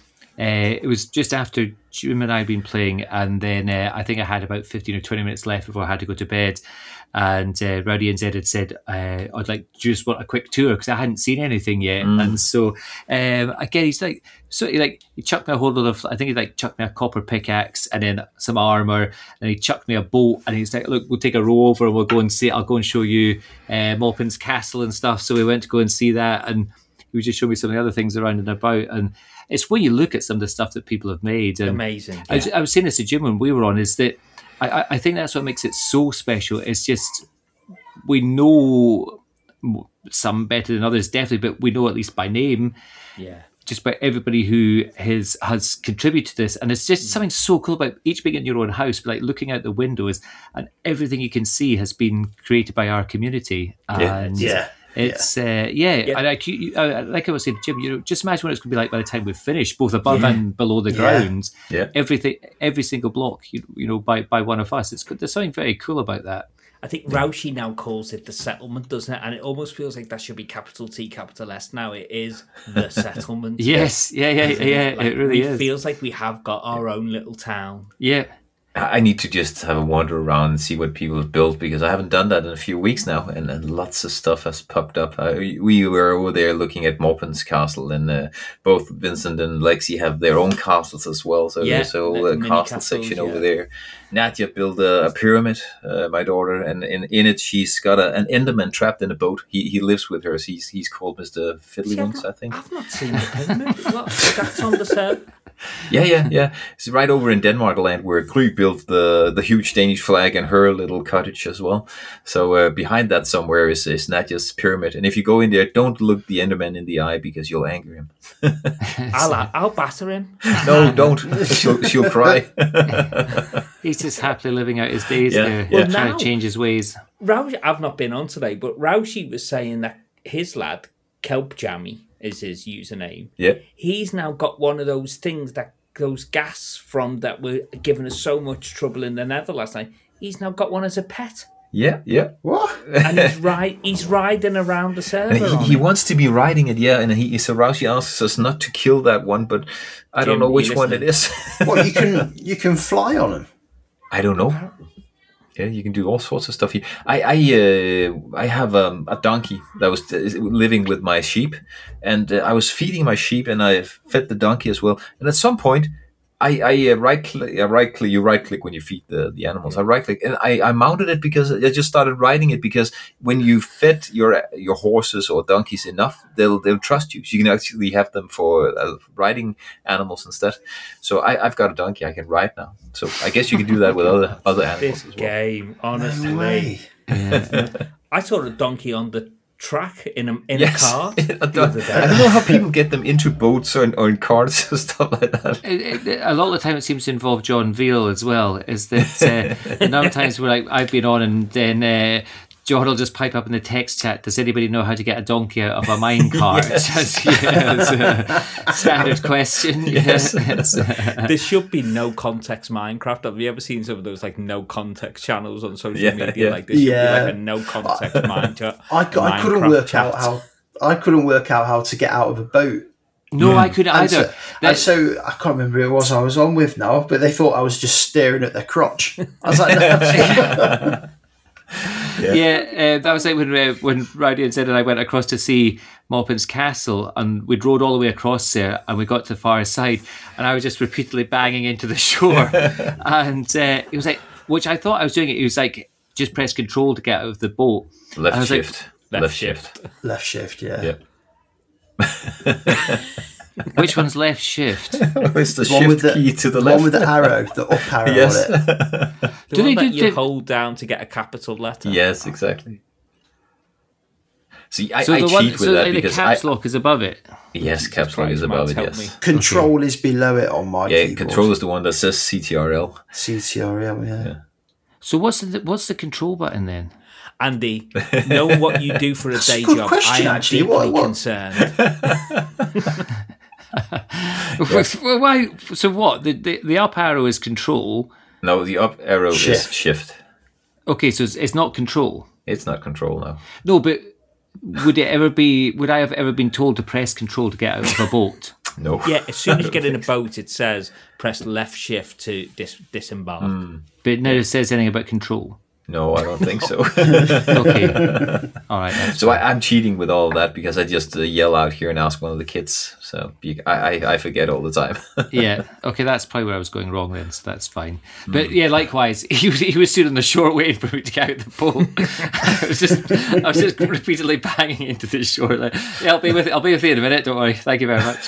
D: it was just after Jim and I had been playing, and then I think I had about 15 or 20 minutes left before I had to go to bed. And Rowdy and Zed had said, I'd like just want a quick tour because I hadn't seen anything yet. And so again, he's like, he chucked me a whole lot of, I think he like chucked me a copper pickaxe and then some armor, and he chucked me a boat, and he's like, look, we'll take a row over and we'll go and see it. I'll go and show you Maupin's castle and stuff. So we went to go and see that, and he was just showing me some of the other things around and about. And it's when you look at some of the stuff that people have made. And
C: amazing.
D: I was saying this to Jim when we were on, is that I think that's what makes it so special. It's just, we know some better than others, definitely, but we know at least by name, just about everybody who has contributed to this. And it's just something so cool about each being in your own house, but like looking out the windows and everything you can see has been created by our community. And it's and like I was saying, Jim, just imagine what it's going to be like by the time we've finished, both above and below the ground. Everything, every single block, by one of us. There's something very cool about that.
C: I think Raushi now calls it the settlement, doesn't it? And it almost feels like that should be capital T, capital S. Now it is the settlement.
D: Yes, it really is.
C: It feels like we have got our own little town.
D: Yeah.
B: I need to just have a wander around and see what people have built, because I haven't done that in a few weeks now, and lots of stuff has popped up. We were over there looking at Maupin's castle, and both Vincent and Lexi have their own castles as well. So there's a whole castle section over there. Nadia built a pyramid, my daughter, and in it she's got an Enderman trapped in a boat. He lives with her. So he's called Mr. Fiddlywinks, I think.
C: I've not seen the pyramid. That's on the server.
B: Yeah. It's right over in Denmark land where Gry built the huge Danish flag and her little cottage as well. So behind that somewhere is Nadia's pyramid. And if you go in there, don't look the Enderman in the eye because you'll anger him.
C: I'll batter him.
B: No, don't. She'll cry.
D: He's just happily living out his days there, trying to change his ways.
C: Raushi, I've not been on today, but Raushi was saying that his lad Kelp Jammy is his username.
B: Yeah.
C: He's now got one of those things those gas from that were giving us so much trouble in the Nether last night. He's now got one as a pet.
B: Yeah.
A: What?
C: And he's riding around the server.
B: He wants to be riding it, and he asks us not to kill that one, but I don't know which one it is.
A: Well, you can fly on him.
B: I don't know. Yeah, you can do all sorts of stuff here. I have a donkey that was living with my sheep, and I was feeding my sheep, and I fed the donkey as well. And at some point, I right click when you feed the animals. I right click and I mounted it because I just started riding it, because when you fed your horses or donkeys enough, they'll trust you. So you can actually have them for riding animals instead. So I've got a donkey I can ride now. So I guess you can do that with other animals
C: this
B: as well.
C: Game, honestly.
A: No way.
C: I saw a donkey on the track in a car.
B: I don't know how people get them into boats or in cars or stuff like that.
D: A lot of the time it seems to involve John Veal as well. Is that a number of times where I've been on and then John will just pipe up in the text chat, does anybody know how to get a donkey out of a minecart? It's a standard question.
B: Yes.
C: There should be no context Minecraft. Have you ever seen some of those like no context channels on social media?
B: Yeah.
C: Like there should be like a no context Minecraft.
A: I couldn't work out how to get out of a boat.
D: No, I couldn't either.
A: So I can't remember who it was I was on with now, but they thought I was just staring at their crotch. I was like, no.
D: That was like when Rowdy and Zed and I went across to see Maupin's castle, and we rode all the way across there, and we got to the far side, and I was just repeatedly banging into the shore, and it was like, which I thought I was doing it. It was like just press control to get out of the boat.
B: Left shift.
C: Yeah.
D: Which one's left shift?
B: It's the shift key to the left.
A: One with the arrow, the up arrow
B: yes.
A: on it.
C: The one that you hold down to get a capital letter.
B: Yes, exactly. See, I cheat with that because
D: the caps lock is above it.
B: Yes, caps lock is above it. Yes.
A: Control is below it on my keyboard.
B: Control is the one that says CTRL.
A: CTRL, yeah.
D: So what's the control button then?
C: Andy, know what you do for a day job.
A: Question,
C: I am
A: actually.
C: deeply
A: What?
C: concerned.
D: Why? So what? The up arrow is control.
B: No, the up arrow is shift.
D: Okay, so it's not control.
B: It's not control now.
D: No, but would I have ever been told to press control to get out of a boat?
B: No.
C: Yeah, as soon as you get in a boat, it says press left shift to disembark.
D: But it never says anything about control.
B: No, I don't think so.
D: Okay. All right.
B: So I'm cheating with all of that because I just yell out here and ask one of the kids. So I forget all the time.
D: Yeah. Okay, that's probably where I was going wrong then, so that's fine. But yeah, likewise, he was stood on the shore waiting for me to get out the boat. I was just repeatedly banging into the shore. Like, yeah, I'll be with you in a minute. Don't worry. Thank you very much.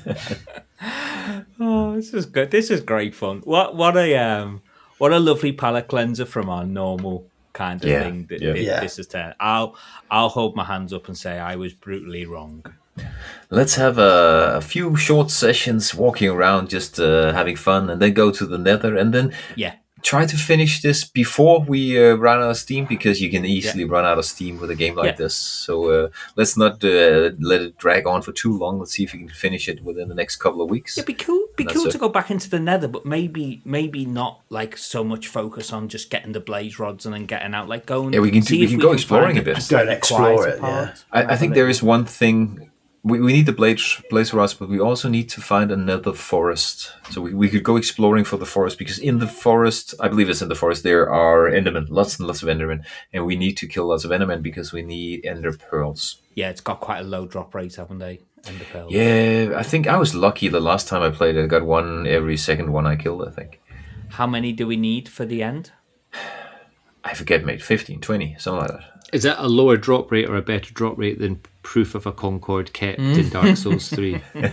C: Oh, this is good. This is great fun. What a lovely palate cleanser from our normal kind of thing. This is 10. I'll hold my hands up and say I was brutally wrong.
B: Let's have a few short sessions walking around, just having fun, and then go to the Nether, and then try to finish this before we run out of steam, because you can easily run out of steam with a game like this. So let's not let it drag on for too long. Let's see if we can finish it within the next couple of weeks.
C: It'd be cool to go back into the Nether, but maybe not like so much focus on just getting the blaze rods and then getting out. Like going.
B: Yeah, we can go exploring a bit.
A: Go and explore it. Yeah.
B: I think there is one thing. We need the blaze rods, but we also need to find another forest. So we could go exploring for the forest, because in the forest, I believe it's in the forest, there are Endermen, lots and lots of Endermen, and we need to kill lots of Endermen because we need Ender Pearls.
C: Yeah, it's got quite a low drop rate, haven't they? Ender Pearls.
B: Yeah, I think I was lucky the last time I played. I got one every second one I killed, I think.
C: How many do we need for the end?
B: I forget, mate. 15, 20, something like that.
D: Is that a lower drop rate or a better drop rate than Proof of a Concord kept in Dark Souls 3?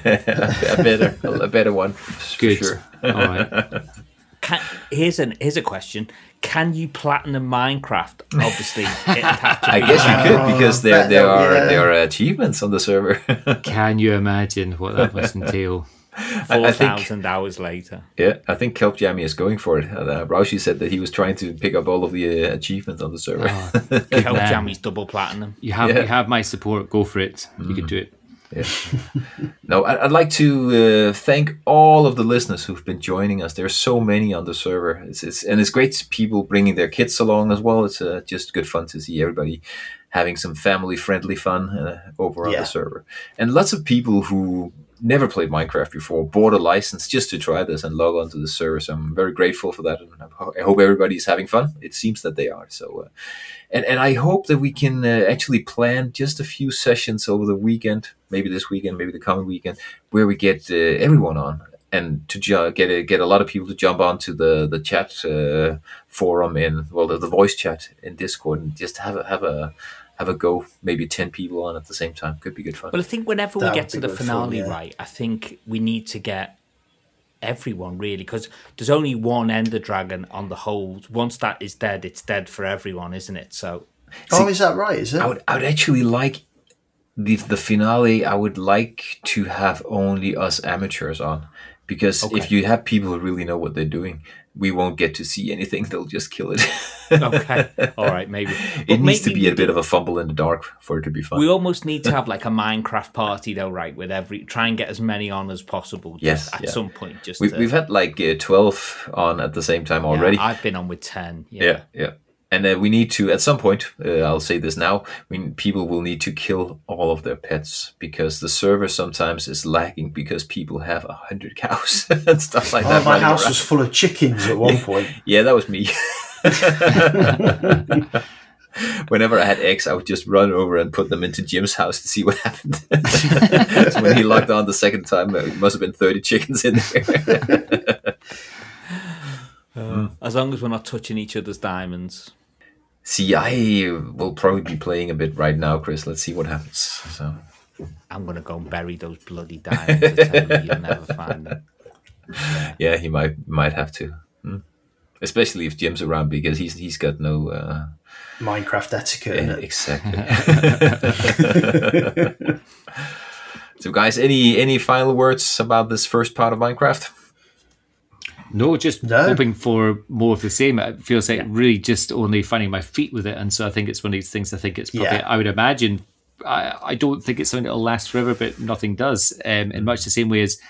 B: a better one.
D: Good.
B: Sure.
D: All right.
C: Here's a question. Can you platinum Minecraft? Obviously,
B: I guess you could, because there are achievements on the server.
D: Can you imagine what that must entail?
C: 4,000 hours later.
B: Yeah, I think Kelp Jammy is going for it. Raushi said that he was trying to pick up all of the achievements on the server.
C: Kelp Jammy's double platinum.
D: You have my support. Go for it. You can do it.
B: Yeah. No, I'd like to thank all of the listeners who've been joining us. There's so many on the server. It's great people bringing their kids along as well. It's just good fun to see everybody having some family-friendly fun over on the server. And lots of people who never played Minecraft before bought a license just to try this and log on to the server. So I'm very grateful for that. And I hope everybody's having fun. It seems that they are. So, and I hope that we can actually plan just a few sessions over the weekend, maybe this weekend, maybe the coming weekend, where we get everyone on and to get a lot of people to jump onto the chat forum the voice chat in Discord and just have a go, maybe 10 people on at the same time. Could be good fun.
C: Well, I think whenever we get to the finale, right, I think we need to get everyone, really, because there's only one Ender Dragon on the whole. Once that is dead, it's dead for everyone, isn't it? So,
A: is that right? Is it?
B: I would actually like the finale. I would like to have only us amateurs on, because if you have people who really know what they're doing, we won't get to see anything. They'll just kill it.
C: Okay. All right, maybe.
B: It needs to be a bit of a fumble in the dark for it to be fun.
C: We almost need to have like a Minecraft party though, right? With try and get as many on as possible. At some point.
B: We've had like 12 on at the same time already.
C: I've been on with 10.
B: Yeah. And we need to, at some point, I'll say this now, people will need to kill all of their pets, because the server sometimes is lagging because people have 100 cows and stuff like that.
A: My house was full of chickens at one point.
B: Yeah, that was me. Whenever I had eggs, I would just run over and put them into Jim's house to see what happened. So when he logged on the second time, it must have been 30 chickens in there.
C: As long as we're not touching each other's diamonds.
B: See, I will probably be playing a bit right now, Chris. Let's see what happens. So
C: I'm going to go and bury those bloody diamonds. I tell you, you'll never find them.
B: Yeah, he might have to. Especially if Jim's around, because he's got no...
A: Minecraft etiquette.
B: Exactly. So, guys, any final words about this first part of Minecraft?
D: No, hoping for more of the same. It feels like really just only finding my feet with it. And so I think it's one of these things. I think it's probably, I would imagine, I don't think it's something that will last forever, but nothing does. In much the same way as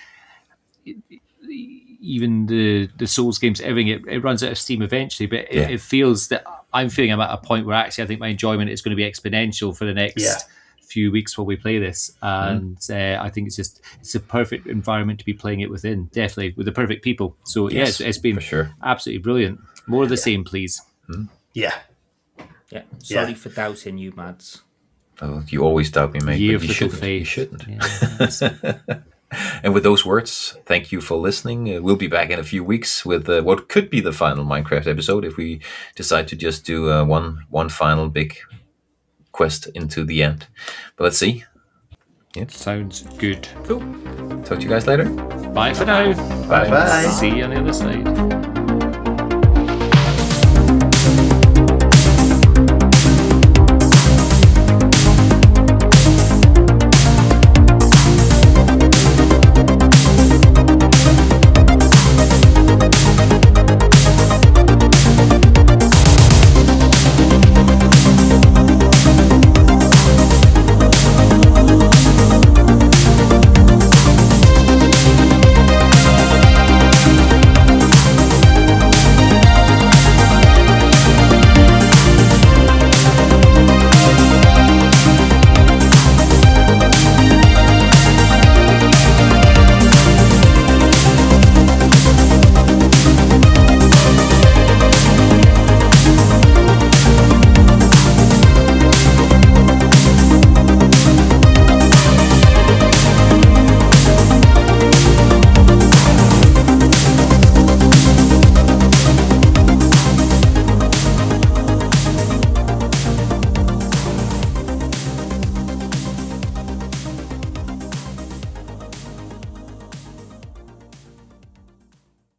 D: even the Souls games, everything, it runs out of steam eventually. But it feels that I'm at a point where actually I think my enjoyment is going to be exponential for the next few weeks while we play this, and I think it's a perfect environment to be playing it within, definitely with the perfect people. So it's been
B: for sure.
D: Absolutely brilliant. More of the same, please.
C: Sorry for doubting you, Mads.
B: Oh, you always doubt me, mate.
D: You
B: shouldn't. And with those words, thank you for listening. We'll be back in a few weeks with what could be the final Minecraft episode if we decide to just do one final big quest into the end. But let's see.
D: Yeah. Sounds good.
B: Cool. Talk to you guys later.
D: Bye for now.
B: Bye.
D: See you on the other side.